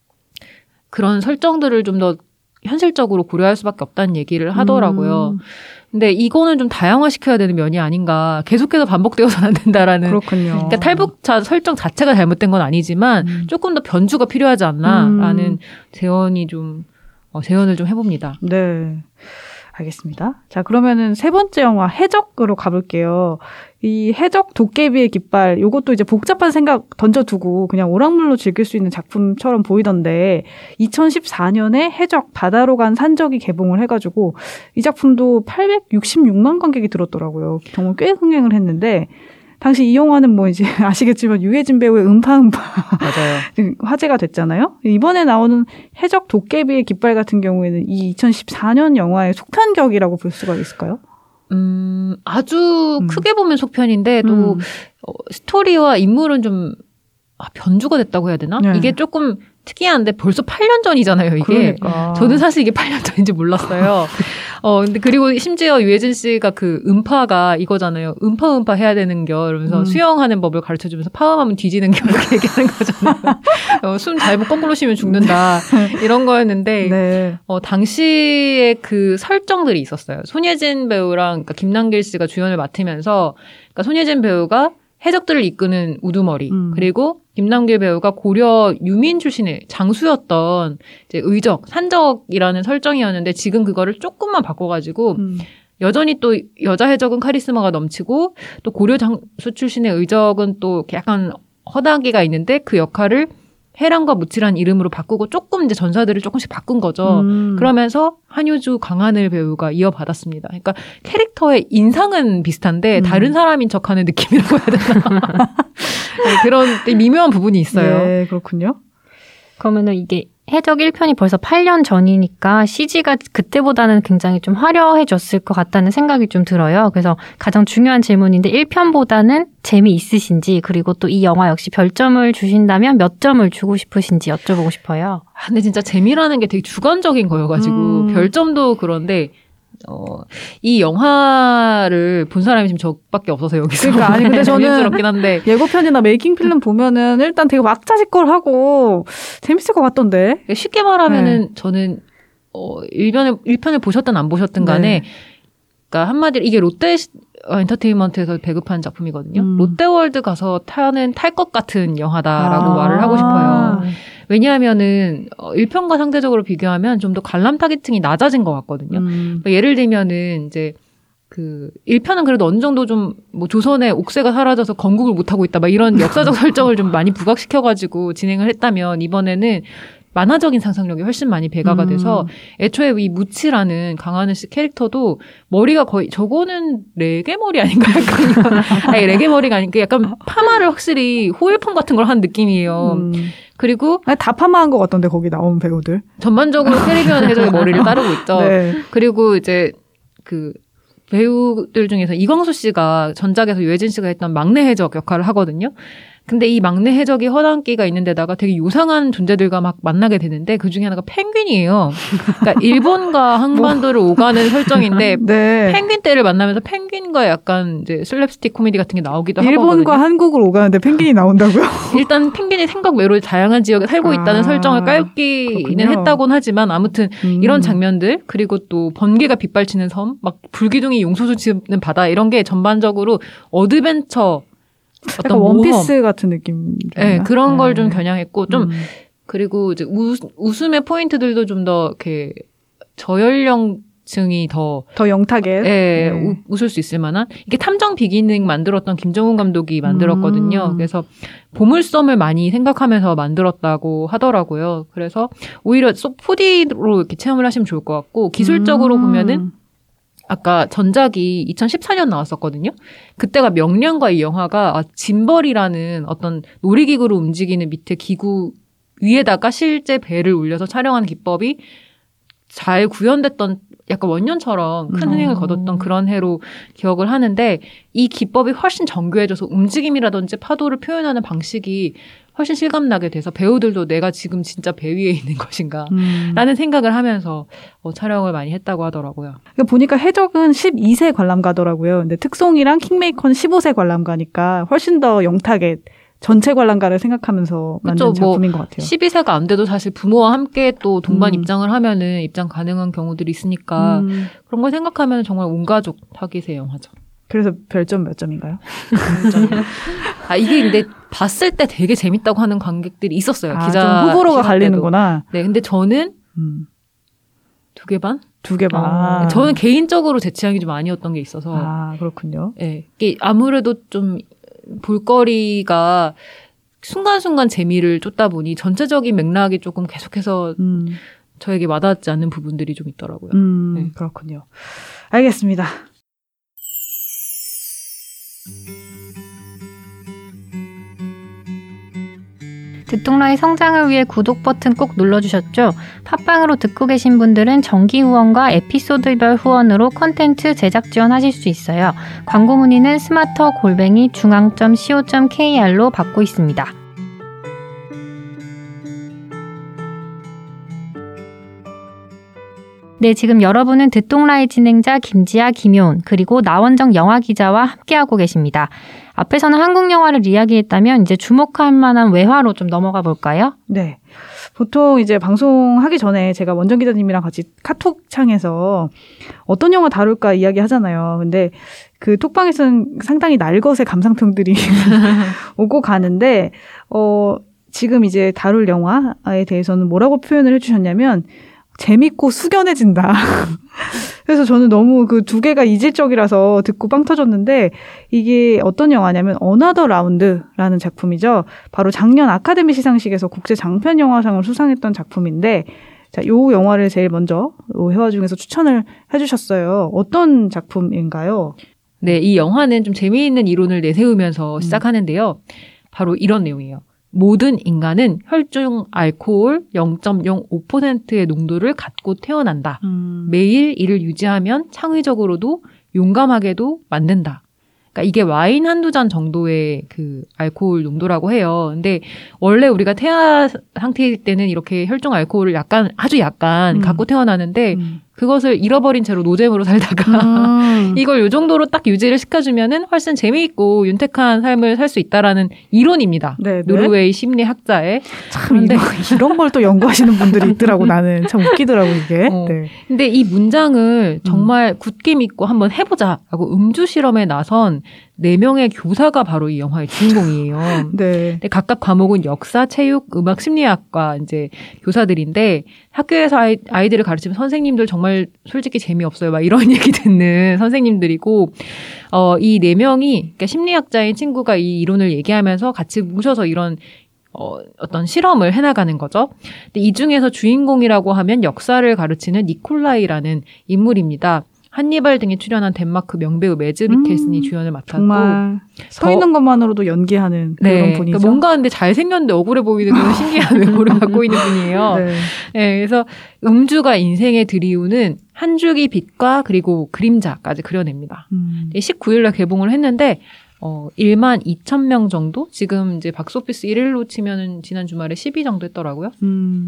그런 설정들을 좀 더 현실적으로 고려할 수밖에 없다는 얘기를 하더라고요. 음. 근데 이거는 좀 다양화시켜야 되는 면이 아닌가. 계속해서 반복되어서는 안 된다라는. 그렇군요. 그러니까 탈북자 설정 자체가 잘못된 건 아니지만 음. 조금 더 변주가 필요하지 않나라는 음. 제언이 좀 어, 제언을 좀 해봅니다. 네. 알겠습니다. 자, 그러면은 세 번째 영화 해적으로 가볼게요. 이 해적 도깨비의 깃발, 요것도 이제 복잡한 생각 던져두고 그냥 오락물로 즐길 수 있는 작품처럼 보이던데 이천십사 년에 해적 바다로 간 산적이 개봉을 해가지고 이 작품도 팔백육십육만 관객이 들었더라고요. 정말 꽤 흥행을 했는데 당시 이 영화는 뭐 이제 아시겠지만 유해진 배우의 음파음파 맞아요. 화제가 됐잖아요. 이번에 나오는 해적 도깨비의 깃발 같은 경우에는 이 이천십사 년 영화의 속편격이라고 볼 수가 있을까요? 음, 아주 음. 크게 보면 속편인데 또 음. 어, 스토리와 인물은 좀 아, 변주가 됐다고 해야 되나? 네. 이게 조금 특이한데 벌써 팔 년 전이잖아요, 이게. 그러니까. 저는 사실 이게 팔 년 전인지 몰랐어요. 어, 근데 그리고 심지어 유해진 씨가 그 음파가 이거잖아요. 음파 음파 해야 되는 겨. 이러면서 음. 수영하는 법을 가르쳐 주면서 파음하면 뒤지는 겨. 이렇게 얘기하는 거잖아요. 어, 숨 잘못 거꾸로 쉬면 죽는다. 이런 거였는데. 네. 어, 당시에 그 설정들이 있었어요. 손예진 배우랑, 그러니까 김남길 씨가 주연을 맡으면서, 그러니까 손예진 배우가 해적들을 이끄는 우두머리, 음. 그리고 김남길 배우가 고려 유민 출신의 장수였던 이제 의적, 산적이라는 설정이었는데 지금 그거를 조금만 바꿔가지고 음. 여전히 또 여자 해적은 카리스마가 넘치고 또 고려 장수 출신의 의적은 또 약간 허당기가 있는데 그 역할을 해랑과 무치란 이름으로 바꾸고 조금 이제 전사들을 조금씩 바꾼 거죠. 음. 그러면서 한효주, 강하늘 배우가 이어받았습니다. 그러니까 캐릭터의 인상은 비슷한데 음. 다른 사람인 척하는 느낌이라고 해야 되나? 네, 그런 미묘한 부분이 있어요. 네, 그렇군요. 그러면은 이게 해적 일 편이 벌써 팔 년 전이니까 씨지가 그때보다는 굉장히 좀 화려해졌을 것 같다는 생각이 좀 들어요. 그래서 가장 중요한 질문인데 일 편보다는 재미있으신지 그리고 또 이 영화 역시 별점을 주신다면 몇 점을 주고 싶으신지 여쭤보고 싶어요. 아, 근데 진짜 재미라는 게 되게 주관적인 거여가지고 음. 별점도 그런데 어, 이 영화를 본 사람이 지금 저밖에 없어서 여기서 그러니까 아니 근데 저는 조심스럽긴 한데 예고편이나 메이킹 필름 보면은 일단 되게 왁자지껄하고 재밌을 것 같던데. 쉽게 말하면은 저는 어, 일 편을 일 편을 보셨든 안 보셨든 간에 네. 그러니까 한마디로 이게 롯데 엔터테인먼트에서 배급한 작품이거든요. 음. 롯데월드 가서 타는 탈 것 같은 영화다라고 아. 말을 하고 싶어요. 왜냐하면은 일 편과 상대적으로 비교하면 좀 더 관람 타겟층이 낮아진 것 같거든요. 음. 그러니까 예를 들면은 이제 그 일 편은 그래도 어느 정도 좀 뭐 조선의 옥새가 사라져서 건국을 못 하고 있다 막 이런 역사적 설정을 좀 많이 부각시켜 가지고 진행을 했다면 이번에는 만화적인 상상력이 훨씬 많이 배가가 돼서 음. 애초에 이 무치라는 강하늘 씨 캐릭터도 머리가 거의 저거는 레게 머리 아닌가 약간 아니 레게 머리가 아니니까 약간 파마를 확실히 호일펌 같은 걸 한 느낌이에요. 음. 그리고 아니, 다 파마한 것 같던데 거기 나온 배우들. 전반적으로 캐리비안 해적의 머리를 따르고 있죠. 네. 그리고 이제 그 배우들 중에서 이광수 씨가 전작에서 유해진 씨가 했던 막내 해적 역할을 하거든요. 근데 이 막내 해적이 허당끼가 있는 데다가 되게 요상한 존재들과 막 만나게 되는데 그 중에 하나가 펭귄이에요. 그러니까 일본과 한반도를 뭐. 오가는 설정인데 네. 펭귄 떼를 만나면서 펭귄과 약간 이제 슬랩스틱 코미디 같은 게 나오기도 하거든요. 일본과 한국을 오가는데 펭귄이 나온다고요? 일단 펭귄이 생각 외로 다양한 지역에 살고 있다는 아, 설정을 깔기는 그렇군요. 했다고는 하지만 아무튼 음. 이런 장면들 그리고 또 번개가 빗발치는 섬, 막 불기둥이 용소수 치는 바다 이런 게 전반적으로 어드벤처 어떤 모험, 원피스 같은 느낌. 네, 그런 걸 좀 네. 겨냥했고 좀 음. 그리고 이제 우, 웃음의 포인트들도 좀 더 이렇게 저연령 층이 더 더 영탁에 예, 네. 웃을 수 있을 만한 이게 탐정 비기닝 만들었던 김정훈 감독이 만들었거든요. 음. 그래서 보물섬을 많이 생각하면서 만들었다고 하더라고요. 그래서 오히려 포디로 이렇게 체험을 하시면 좋을 것 같고 기술적으로 음. 보면은 아까 전작이 이천십사 년 나왔었거든요. 그때가 명량과 이 영화가 아, 짐벌이라는 어떤 놀이기구로 움직이는 밑에 기구 위에다가 실제 배를 올려서 촬영하는 기법이 잘 구현됐던 약간 원년처럼 큰 흥행을 거뒀던 그런 해로 기억을 하는데 이 기법이 훨씬 정교해져서 움직임이라든지 파도를 표현하는 방식이 훨씬 실감나게 돼서 배우들도 내가 지금 진짜 배 위에 있는 것인가 음. 라는 생각을 하면서 어, 촬영을 많이 했다고 하더라고요. 그러니까 보니까 해적은 십이 세 관람가더라고요. 근데 특송이랑 킹메이커는 십오 세 관람가니까 훨씬 더 영탁에 전체 관람가를 생각하면서 만든 그쵸, 뭐 작품인 것 같아요. 십이 세가 안 돼도 사실 부모와 함께 또 동반 음. 입장을 하면은 입장 가능한 경우들이 있으니까 음. 그런 걸 생각하면 정말 온 가족 타깃의 영화죠. 그래서 별점 몇 점인가요? 아 이게 근데 봤을 때 되게 재밌다고 하는 관객들이 있었어요. 아, 기자 좀 호불호가 시간 갈리는구나. 때도. 네, 근데 저는 음. 두 개 반? 두 개 반. 어, 저는 개인적으로 제 취향이 좀 아니었던 게 있어서. 아, 그렇군요. 네, 이게 아무래도 좀 볼거리가 순간순간 재미를 쫓다 보니 전체적인 맥락이 조금 계속해서 음. 저에게 와닿지 않는 부분들이 좀 있더라고요. 음, 네. 그렇군요. 알겠습니다. 듣동라의 성장을 위해 구독 버튼 꼭 눌러주셨죠? 팟빵으로 듣고 계신 분들은 정기 후원과 에피소드별 후원으로 콘텐츠 제작 지원하실 수 있어요. 광고 문의는 스마터 골뱅이 중앙 점 씨오 점 케이알로 받고 있습니다. 네, 지금 여러분은 듣동라의 진행자 김지아, 김효은, 그리고 나원정 영화기자와 함께하고 계십니다. 앞에서는 한국 영화를 이야기했다면 이제 주목할 만한 외화로 좀 넘어가 볼까요? 네. 보통 이제 방송하기 전에 제가 원정 기자님이랑 같이 카톡창에서 어떤 영화 다룰까 이야기 하잖아요. 근데 그 톡방에서는 상당히 날것의 감상평들이 오고 가는데, 어, 지금 이제 다룰 영화에 대해서는 뭐라고 표현을 해주셨냐면, 재밌고 숙연해진다. 그래서 저는 너무 그 두 개가 이질적이라서 듣고 빵 터졌는데, 이게 어떤 영화냐면 어나더 라운드라는 작품이죠. 바로 작년 아카데미 시상식에서 국제 장편 영화상을 수상했던 작품인데, 자, 요 영화를 제일 먼저 요 회화 중에서 추천을 해주셨어요. 어떤 작품인가요? 네, 이 영화는 좀 재미있는 이론을 내세우면서 시작하는데요. 바로 이런 내용이에요. 모든 인간은 혈중 알코올 영 점 영오 퍼센트의 농도를 갖고 태어난다. 음. 매일 이를 유지하면 창의적으로도 용감하게도 만든다. 그러니까 이게 와인 한두 잔 정도의 그 알코올 농도라고 해요. 근데 원래 우리가 태아 상태일 때는 이렇게 혈중 알코올을 약간 아주 약간 음. 갖고 태어나는데 음. 그것을 잃어버린 채로 노잼으로 살다가 음. 이걸 요 정도로 딱 유지를 시켜주면은 훨씬 재미있고 윤택한 삶을 살 수 있다라는 이론입니다. 네, 네. 노르웨이 심리학자의. 참 이런, 이런 걸 또 연구하시는 분들이 있더라고. 나는 참 웃기더라고 이게. 어. 네. 근데 이 문장을 정말 굳게 믿고 한번 해보자라고 음주 실험에 나선 네 명의 교사가 바로 이 영화의 주인공이에요. 네. 근데 각각 과목은 역사, 체육, 음악, 심리학과 이제 교사들인데 학교에서 아이, 아이들을 가르치면 선생님들 정말 솔직히 재미없어요. 막 이런 얘기 듣는 선생님들이고 어, 이 네 명이 그러니까 심리학자인 친구가 이 이론을 얘기하면서 같이 모셔서 이런 어, 어떤 실험을 해나가는 거죠. 근데 이 중에서 주인공이라고 하면 역사를 가르치는 니콜라이라는 인물입니다. 한니발 등에 출연한 덴마크 명배우 매즈 미켈슨이 음, 주연을 맡았고 정말 서 더- 있는 것만으로도 연기하는 그런 네, 분이죠. 그러니까 뭔가 근데 잘생겼는데 억울해 보이는 그런 신기한 외모를 갖고 있는 분이에요. 네. 네, 그래서 음주가 인생에 들이우는 한 줄기 빛과 그리고 그림자까지 그려냅니다. 음. 십구 일날 개봉을 했는데 어, 일만 이천 명 정도? 지금 이제 박스오피스 일 일로 치면은 지난 주말에 십이 정도 했더라고요. 음.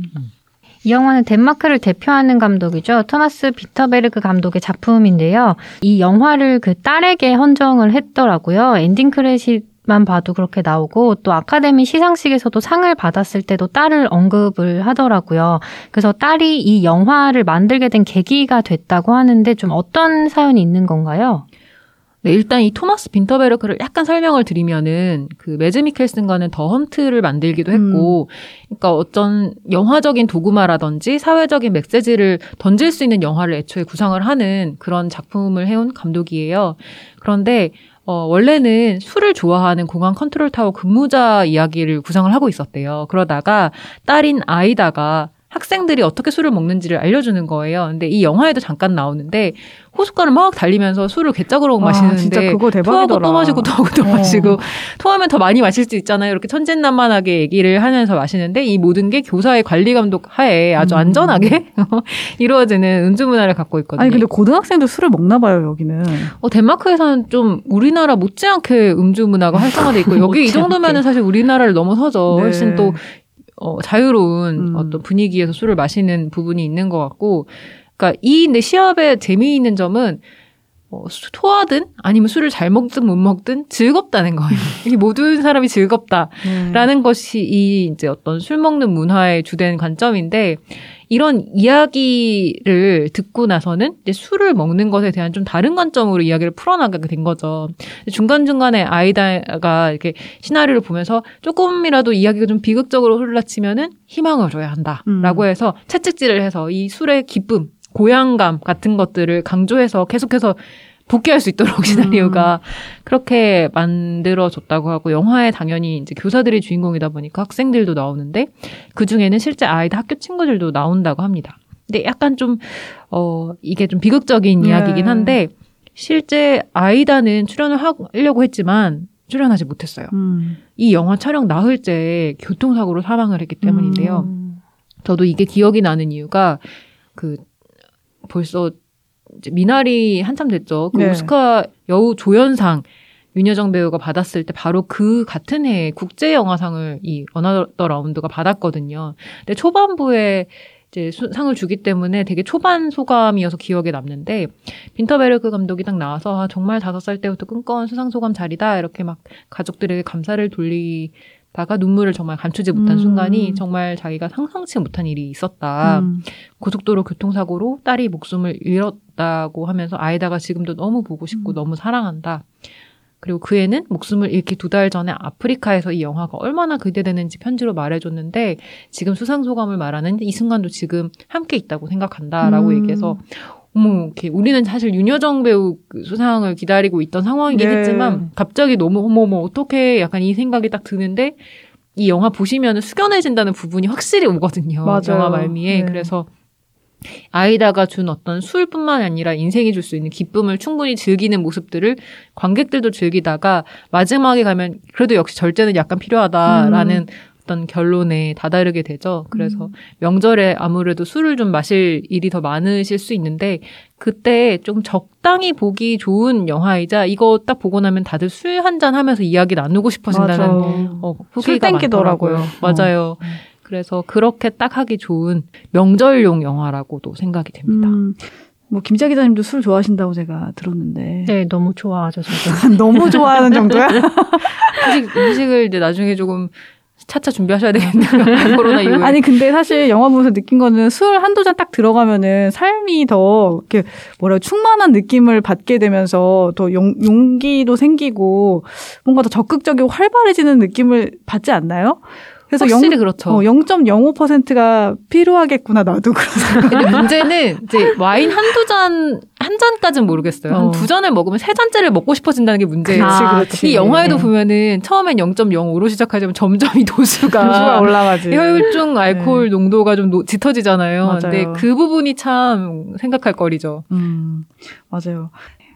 이 영화는 덴마크를 대표하는 감독이죠. 토마스 비터베르그 감독의 작품인데요. 이 영화를 그 딸에게 헌정을 했더라고요. 엔딩 크레딧만 봐도 그렇게 나오고 또 아카데미 시상식에서도 상을 받았을 때도 딸을 언급을 하더라고요. 그래서 딸이 이 영화를 만들게 된 계기가 됐다고 하는데 좀 어떤 사연이 있는 건가요? 네, 일단 이 토마스 빈터베르크를 약간 설명을 드리면은 그 매즈 미켈슨과는 더 헌트를 만들기도 했고, 음. 그러니까 어떤 영화적인 도구마라든지 사회적인 메시지를 던질 수 있는 영화를 애초에 구상을 하는 그런 작품을 해온 감독이에요. 그런데 어, 원래는 술을 좋아하는 공항 컨트롤 타워 근무자 이야기를 구상을 하고 있었대요. 그러다가 딸인 아이다가 학생들이 어떻게 술을 먹는지를 알려주는 거예요. 근데 이 영화에도 잠깐 나오는데 호숫가를 막 달리면서 술을 개짝으로 마시는데 진짜 그거 대박이더라. 토하고 또 마시고 토하고 또 어. 마시고 토하면 더 많이 마실 수 있잖아요. 이렇게 천진난만하게 얘기를 하면서 마시는데 이 모든 게 교사의 관리 감독 하에 아주 음. 안전하게 이루어지는 음주 문화를 갖고 있거든요. 아니 근데 고등학생도 술을 먹나 봐요 여기는. 어, 덴마크에서는 좀 우리나라 못지않게 음주 문화가 활성화돼 있고 여기 이 정도면은 사실 우리나라를 넘어서죠. 네. 훨씬 또 어, 자유로운 음. 어떤 분위기에서 술을 마시는 부분이 있는 것 같고, 그러니까 이 근데 시합의 재미있는 점은 어, 토하든 아니면 술을 잘 먹든 못 먹든 즐겁다는 거예요. 이 모든 사람이 즐겁다라는 음. 것이 이 이제 어떤 술 먹는 문화의 주된 관점인데. 이런 이야기를 듣고 나서는 이제 술을 먹는 것에 대한 좀 다른 관점으로 이야기를 풀어나가게 된 거죠. 중간중간에 아이다가 이렇게 시나리오를 보면서 조금이라도 이야기가 좀 비극적으로 흘러치면은 희망을 줘야 한다라고 음. 해서 채찍질을 해서 이 술의 기쁨, 고향감 같은 것들을 강조해서 계속해서 복귀할 수 있도록 시나리오가 음. 그렇게 만들어졌다고 하고 영화에 당연히 이제 교사들이 주인공이다 보니까 학생들도 나오는데 그 중에는 실제 아이들 학교 친구들도 나온다고 합니다. 근데 약간 좀 어 이게 좀 비극적인 네. 이야기이긴 한데 실제 아이다는 출연을 하려고 했지만 출연하지 못했어요. 음. 이 영화 촬영 나흘째 교통사고로 사망을 했기 때문인데요. 음. 저도 이게 기억이 나는 이유가 그 벌써 이제 미나리 한참 됐죠. 그 네. 오스카 여우 조연상 윤여정 배우가 받았을 때 바로 그 같은 해에 국제영화상을 이 어나더 라운드가 받았거든요. 근데 초반부에 이제 수, 상을 주기 때문에 되게 초반 소감이어서 기억에 남는데 빈터베르크 감독이 딱 나와서 아, 정말 다섯 살 때부터 꿈꿔온 수상 소감 자리다 이렇게 막 가족들에게 감사를 돌리 다가 눈물을 정말 감추지 못한 음. 순간이 정말 자기가 상상치 못한 일이 있었다. 음. 고속도로 교통사고로 딸이 목숨을 잃었다고 하면서 아이다가 지금도 너무 보고 싶고 음. 너무 사랑한다. 그리고 그 애는 목숨을 잃기 두 달 전에 아프리카에서 이 영화가 얼마나 기대되는지 편지로 말해줬는데 지금 수상소감을 말하는 이 순간도 지금 함께 있다고 생각한다라고 음. 얘기해서 어머, 이렇게 우리는 사실 윤여정 배우 수상을 기다리고 있던 상황이긴 네. 했지만 갑자기 너무 어머 어머 어떻게 약간 이 생각이 딱 드는데 이 영화 보시면 숙연해진다는 부분이 확실히 오거든요. 맞아요. 영화 말미에. 네. 그래서 아이다가 준 어떤 술뿐만 아니라 인생이 줄 수 있는 기쁨을 충분히 즐기는 모습들을 관객들도 즐기다가 마지막에 가면 그래도 역시 절제는 약간 필요하다라는 음. 어떤 결론에 다다르게 되죠. 그래서 음. 명절에 아무래도 술을 좀 마실 일이 더 많으실 수 있는데 그때 좀 적당히 보기 좋은 영화이자 이거 딱 보고 나면 다들 술 한잔 하면서 이야기 나누고 싶어진다는 어, 후기가 많더라고요. 맞아요. 어. 그래서 그렇게 딱 하기 좋은 명절용 영화라고도 생각이 됩니다. 음. 뭐 김자 기자님도 술 좋아하신다고 제가 들었는데. 네, 너무 좋아하죠. 저도. 너무 좋아하는 정도야? 음식, 음식을 이제 나중에 조금 차차 준비하셔야 되겠네요. 코로나 이후에. 아니 근데 사실 영화 보면서 느낀 거는 술 한두 잔 딱 들어가면은 삶이 더 이렇게 뭐라 충만한 느낌을 받게 되면서 더 용, 용기도 생기고 뭔가 더 적극적이고 활발해지는 느낌을 받지 않나요? 그래서 확실히 영, 그렇죠. 어, 영 점 영오 퍼센트가 필요하겠구나, 나도 그런 근데 문제는 이제 와인 한두 잔, 한 잔까지는 모르겠어요. 어. 한 두 잔을 먹으면 세 잔째를 먹고 싶어진다는 게 문제예요. 그렇지, 그렇지. 이 영화에도 네. 보면은 처음엔 영 점 영오로 시작하지만 점점 이 도수가, 도수가 올라가지. 혈중 알코올 네. 농도가 좀 노, 짙어지잖아요. 맞아요. 근데 그 부분이 참 생각할 거리죠. 음, 맞아요.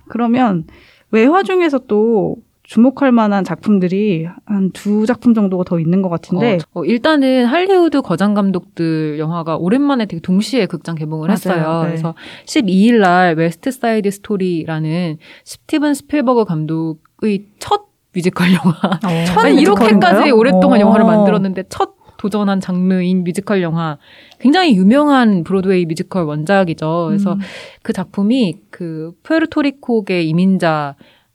그러면 외화 중에서 또 주목할 만한 작품들이 한 두 작품 정도가 더 있는 것 같은데 어, 어, 일단은 할리우드 거장 감독들 영화가 오랜만에 되게 동시에 극장 개봉을 맞아요. 했어요. 네. 그래서 십이 일 날 웨스트 사이드 스토리라는 스티븐 스필버그 감독의 첫 뮤지컬 영화. 어, 첫 아니, 이렇게까지 오랫동안 오. 영화를 만들었는데 첫 도전한 장르인 뮤지컬 영화. 굉장히 유명한 브로드웨이 뮤지컬 원작이죠. 그래서 음. 그 작품이 그 푸에르토리코계 이민자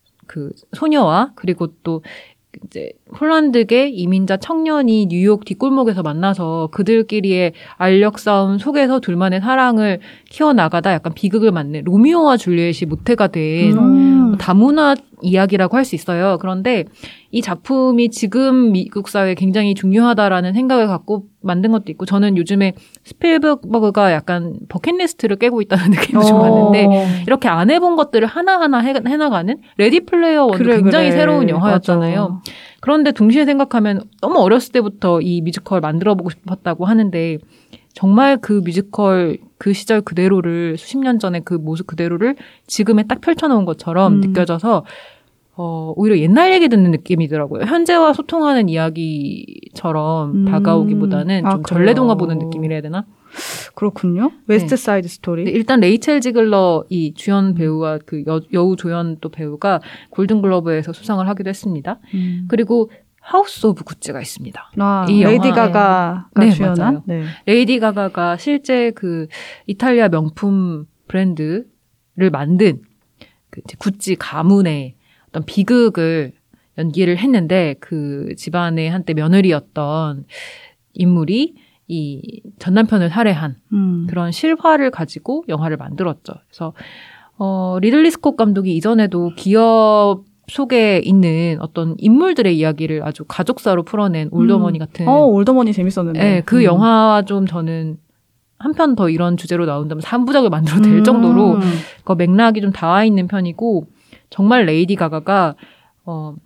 그 소녀와 그리고 또 이제 폴란드계 이민자 청년이 뉴욕 뒷골목에서 만나서 그들끼리의 알력 싸움 속에서 둘만의 사랑을 키워나가다 약간 비극을 맞는 로미오와 줄리엣이 모태가 된 음. 뭐 다문화 이야기라고 할 수 있어요. 그런데 이 작품이 지금 미국 사회에 굉장히 중요하다라는 생각을 갖고 만든 것도 있고 저는 요즘에 스필버그가 약간 버킷리스트를 깨고 있다는 느낌을 좀 받는데 이렇게 안 해본 것들을 하나하나 해, 해나가는 레디 플레이어 원도 그래, 굉장히 그래. 새로운 영화였잖아요. 맞아. 그런데 동시에 생각하면 너무 어렸을 때부터 이 뮤지컬 만들어보고 싶었다고 하는데 정말 그 뮤지컬 그 시절 그대로를 수십 년 전에 그 모습 그대로를 지금에 딱 펼쳐놓은 것처럼 음. 느껴져서 어, 오히려 옛날 얘기 듣는 느낌이더라고요. 현재와 소통하는 이야기처럼 음. 다가오기보다는 아, 좀 전래동화 보는 느낌이라 해야 되나? 그렇군요. 웨스트 사이드 네. 스토리. 일단 레이첼 지글러 이 주연 배우와 그 여, 여우 조연 또 배우가 골든글러브에서 수상을 하기도 했습니다. 음. 그리고 하우스 오브 구찌가 있습니다. 아, 이 레이디 가가가 네, 주연한? 네. 레이디 가가가 실제 그 이탈리아 명품 브랜드를 만든 그 구찌 가문의 어떤 비극을 연기를 했는데 그 집안의 한때 며느리였던 인물이 이 전남편을 살해한 음. 그런 실화를 가지고 영화를 만들었죠. 그래서 어, 리들리 스콧 감독이 이전에도 기업 속에 있는 어떤 인물들의 이야기를 아주 가족사로 풀어낸 올더머니 음. 같은. 어, 올더머니 재밌었는데. 네, 그 음. 영화 좀 저는 한 편 더 이런 주제로 나온다면 삼 부작을 만들어도 될 음. 정도로 그 맥락이 좀 닿아 있는 편이고 정말 레이디 가가가 어,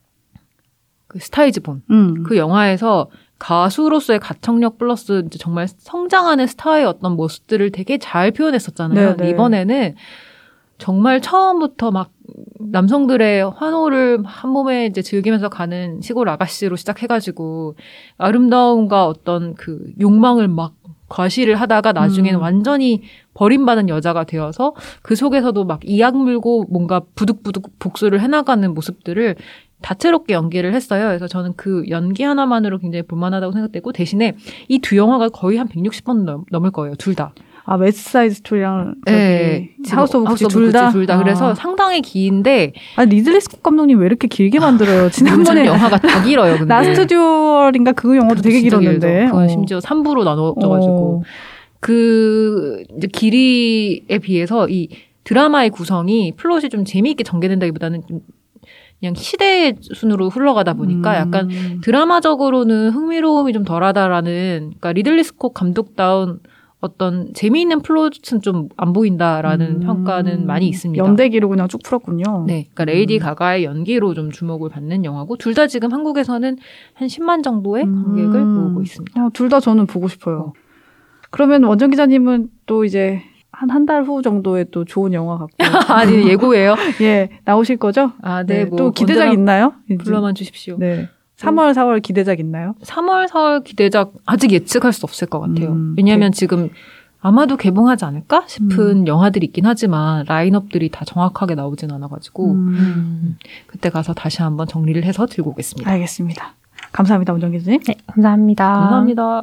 그 스타이즈 본 음. 그 영화에서 가수로서의 가창력 플러스 이제 정말 성장하는 스타의 어떤 모습들을 되게 잘 표현했었잖아요. 근데 이번에는 정말 처음부터 막 남성들의 환호를 한 몸에 이제 즐기면서 가는 시골 아가씨로 시작해가지고 아름다움과 어떤 그 욕망을 막 과시를 하다가 나중에는 음. 완전히 버림받은 여자가 되어서 그 속에서도 막 이악 물고 뭔가 부득부득 복수를 해나가는 모습들을 다채롭게 연기를 했어요. 그래서 저는 그 연기 하나만으로 굉장히 볼만하다고 생각되고 대신에 이 두 영화가 거의 한 백육십 번 넘, 넘을 거예요. 둘 다. 아, 웨스트 사이드 스토리랑 네, 하우스 오브 구찌 둘 다? 둘 다. 아. 그래서 상당히 긴데. 아, 리들리 스콧 감독님 왜 이렇게 길게 만들어요? 지난번에 영화가 다 길어요. 근데. 라스트 듀얼인가 그 영화도 되게 길었는데. 어. 심지어 삼 부로 나눠져가지고. 어. 그 이제 길이에 비해서 이 드라마의 구성이 플롯이 좀 재미있게 전개된다기보다는 좀 그냥 시대의 순으로 흘러가다 보니까 음. 약간 드라마적으로는 흥미로움이 좀 덜하다라는, 그러니까 리들리 스콧 감독다운 어떤 재미있는 플롯은 좀 안 보인다라는 음. 평가는 많이 있습니다. 연대기로 그냥 쭉 풀었군요. 네, 그러니까 레이디 음. 가가의 연기로 좀 주목을 받는 영화고 둘 다 지금 한국에서는 한 십만 정도의 관객을 음. 모으고 있습니다. 아, 둘 다 저는 보고 싶어요. 그러면 원정 기자님은 또 이제 한 한 달 후 정도에 또 좋은 영화 같고. 아니, 예고예요? 예, 나오실 거죠? 아, 네. 네 뭐 또 기대작 있나요? 불러만 주십시오. 네. 삼월, 사월 기대작 있나요? 삼월, 사월 기대작 아직 예측할 수 없을 것 같아요. 음, 왜냐하면 네. 지금 아마도 개봉하지 않을까 싶은 음. 영화들이 있긴 하지만 라인업들이 다 정확하게 나오진 않아가지고 음. 그때 가서 다시 한번 정리를 해서 들고 오겠습니다. 알겠습니다. 감사합니다, 원정 기자님. 네, 감사합니다. 감사합니다.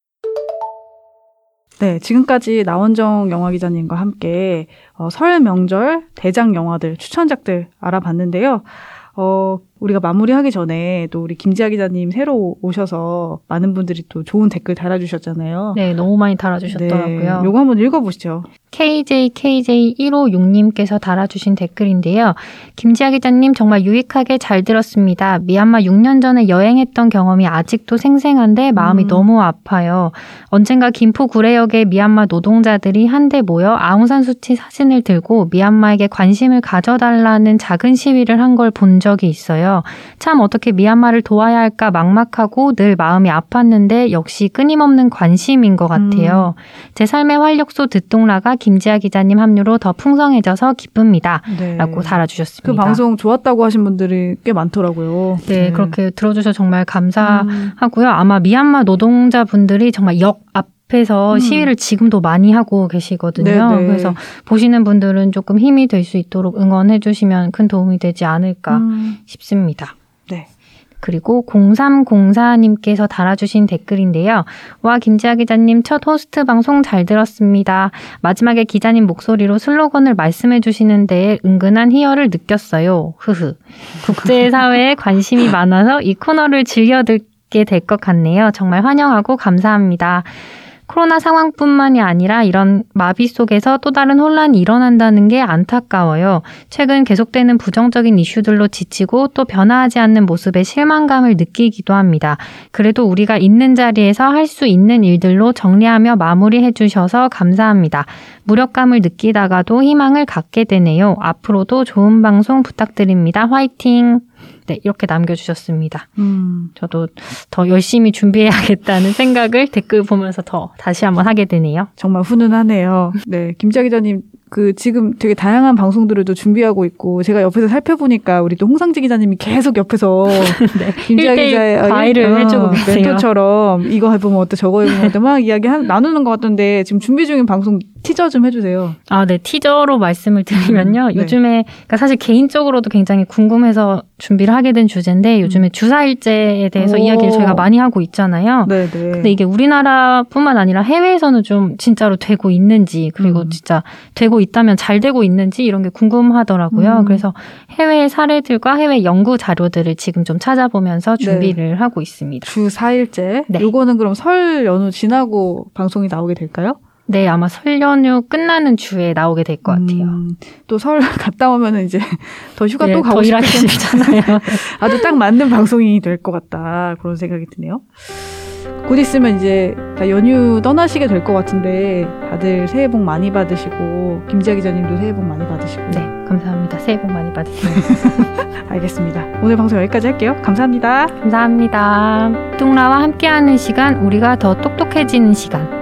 네, 지금까지 나원정 영화기자님과 함께 어, 설 명절 대작 영화들, 추천작들 알아봤는데요. 어, 우리가 마무리하기 전에 또 우리 김지아 기자님 새로 오셔서 많은 분들이 또 좋은 댓글 달아주셨잖아요. 네, 너무 많이 달아주셨더라고요. 네, 요거 한번 읽어보시죠. 케이제이 케이제이 일오육님께서 달아주신 댓글인데요. 김지아 기자님 정말 유익하게 잘 들었습니다. 미얀마 육 년 전에 여행했던 경험이 아직도 생생한데 마음이 음. 너무 아파요. 언젠가 김포 구례역에 미얀마 노동자들이 한데 모여 아웅산 수치 사진을 들고 미얀마에게 관심을 가져달라는 작은 시위를 한 걸 본 적이 있어요. 참 어떻게 미얀마를 도와야 할까 막막하고 늘 마음이 아팠는데 역시 끊임없는 관심인 것 같아요. 음. 제 삶의 활력소 듣동라가 김지아 기자님 합류로 더 풍성해져서 기쁩니다. 네. 라고 달아주셨습니다. 그 방송 좋았다고 하신 분들이 꽤 많더라고요. 네, 네. 그렇게 들어주셔서 정말 감사하고요. 음. 아마 미얀마 노동자분들이 정말 역 앞 에서 음. 시위를 지금도 많이 하고 계시거든요. 네네. 그래서 보시는 분들은 조금 힘이 될 수 있도록 응원해 주시면 큰 도움이 되지 않을까 음. 싶습니다. 네. 그리고 공삼공사님께서 달아주신 댓글인데요. 와, 김지아 기자님 첫 호스트 방송 잘 들었습니다. 마지막에 기자님 목소리로 슬로건을 말씀해 주시는데 은근한 희열을 느꼈어요. 흐흐. 국제사회에 관심이 많아서 이 코너를 즐겨 듣게 될 것 같네요. 정말 환영하고 감사합니다. 코로나 상황뿐만이 아니라 이런 마비 속에서 또 다른 혼란이 일어난다는 게 안타까워요. 최근 계속되는 부정적인 이슈들로 지치고 또 변화하지 않는 모습에 실망감을 느끼기도 합니다. 그래도 우리가 있는 자리에서 할 수 있는 일들로 정리하며 마무리해 주셔서 감사합니다. 무력감을 느끼다가도 희망을 갖게 되네요. 앞으로도 좋은 방송 부탁드립니다. 화이팅! 네, 이렇게 남겨주셨습니다. 음. 저도 더 열심히 준비해야겠다는 생각을 댓글 보면서 더 다시 한번 하게 되네요. 정말 훈훈하네요. 네, 김지아 기자님, 그 지금 되게 다양한 방송들을 또 준비하고 있고 제가 옆에서 살펴보니까 우리 또 홍상지 기자님이 계속 옆에서 네, 김지아 기자의 과외를 어, 해주고 계세요. 멘토처럼 이거 해보면 어때 저거 해보면 어때 막 이야기 한, 나누는 것 같던데 지금 준비 중인 방송 티저 좀 해주세요. 아, 네. 티저로 말씀을 드리면요. 음, 네. 요즘에 그러니까 사실 개인적으로도 굉장히 궁금해서 준비를 하게 된 주제인데 요즘에 음. 주사일제에 대해서 오. 이야기를 저희가 많이 하고 있잖아요. 네네. 근데 이게 우리나라뿐만 아니라 해외에서는 좀 진짜로 되고 있는지 그리고 음. 진짜 되고 있다면 잘 되고 있는지 이런 게 궁금하더라고요. 음. 그래서 해외 사례들과 해외 연구 자료들을 지금 좀 찾아보면서 준비를 네. 하고 있습니다. 주사일제. 네. 요거는 그럼 설 연휴 지나고 방송이 나오게 될까요? 네, 아마 설 연휴 끝나는 주에 나오게 될 것 같아요. 음, 또 설 갔다 오면은 이제 더 휴가 네, 또 가고 싶잖아요. 아주 딱 맞는 방송이 될 것 같다 그런 생각이 드네요. 곧 있으면 이제 다 연휴 떠나시게 될 것 같은데 다들 새해 복 많이 받으시고 김지아 기자님도 새해 복 많이 받으시고. 네, 감사합니다. 새해 복 많이 받으세요. 알겠습니다. 오늘 방송 여기까지 할게요. 감사합니다. 감사합니다. 뚱라와 함께하는 시간, 우리가 더 똑똑해지는 시간.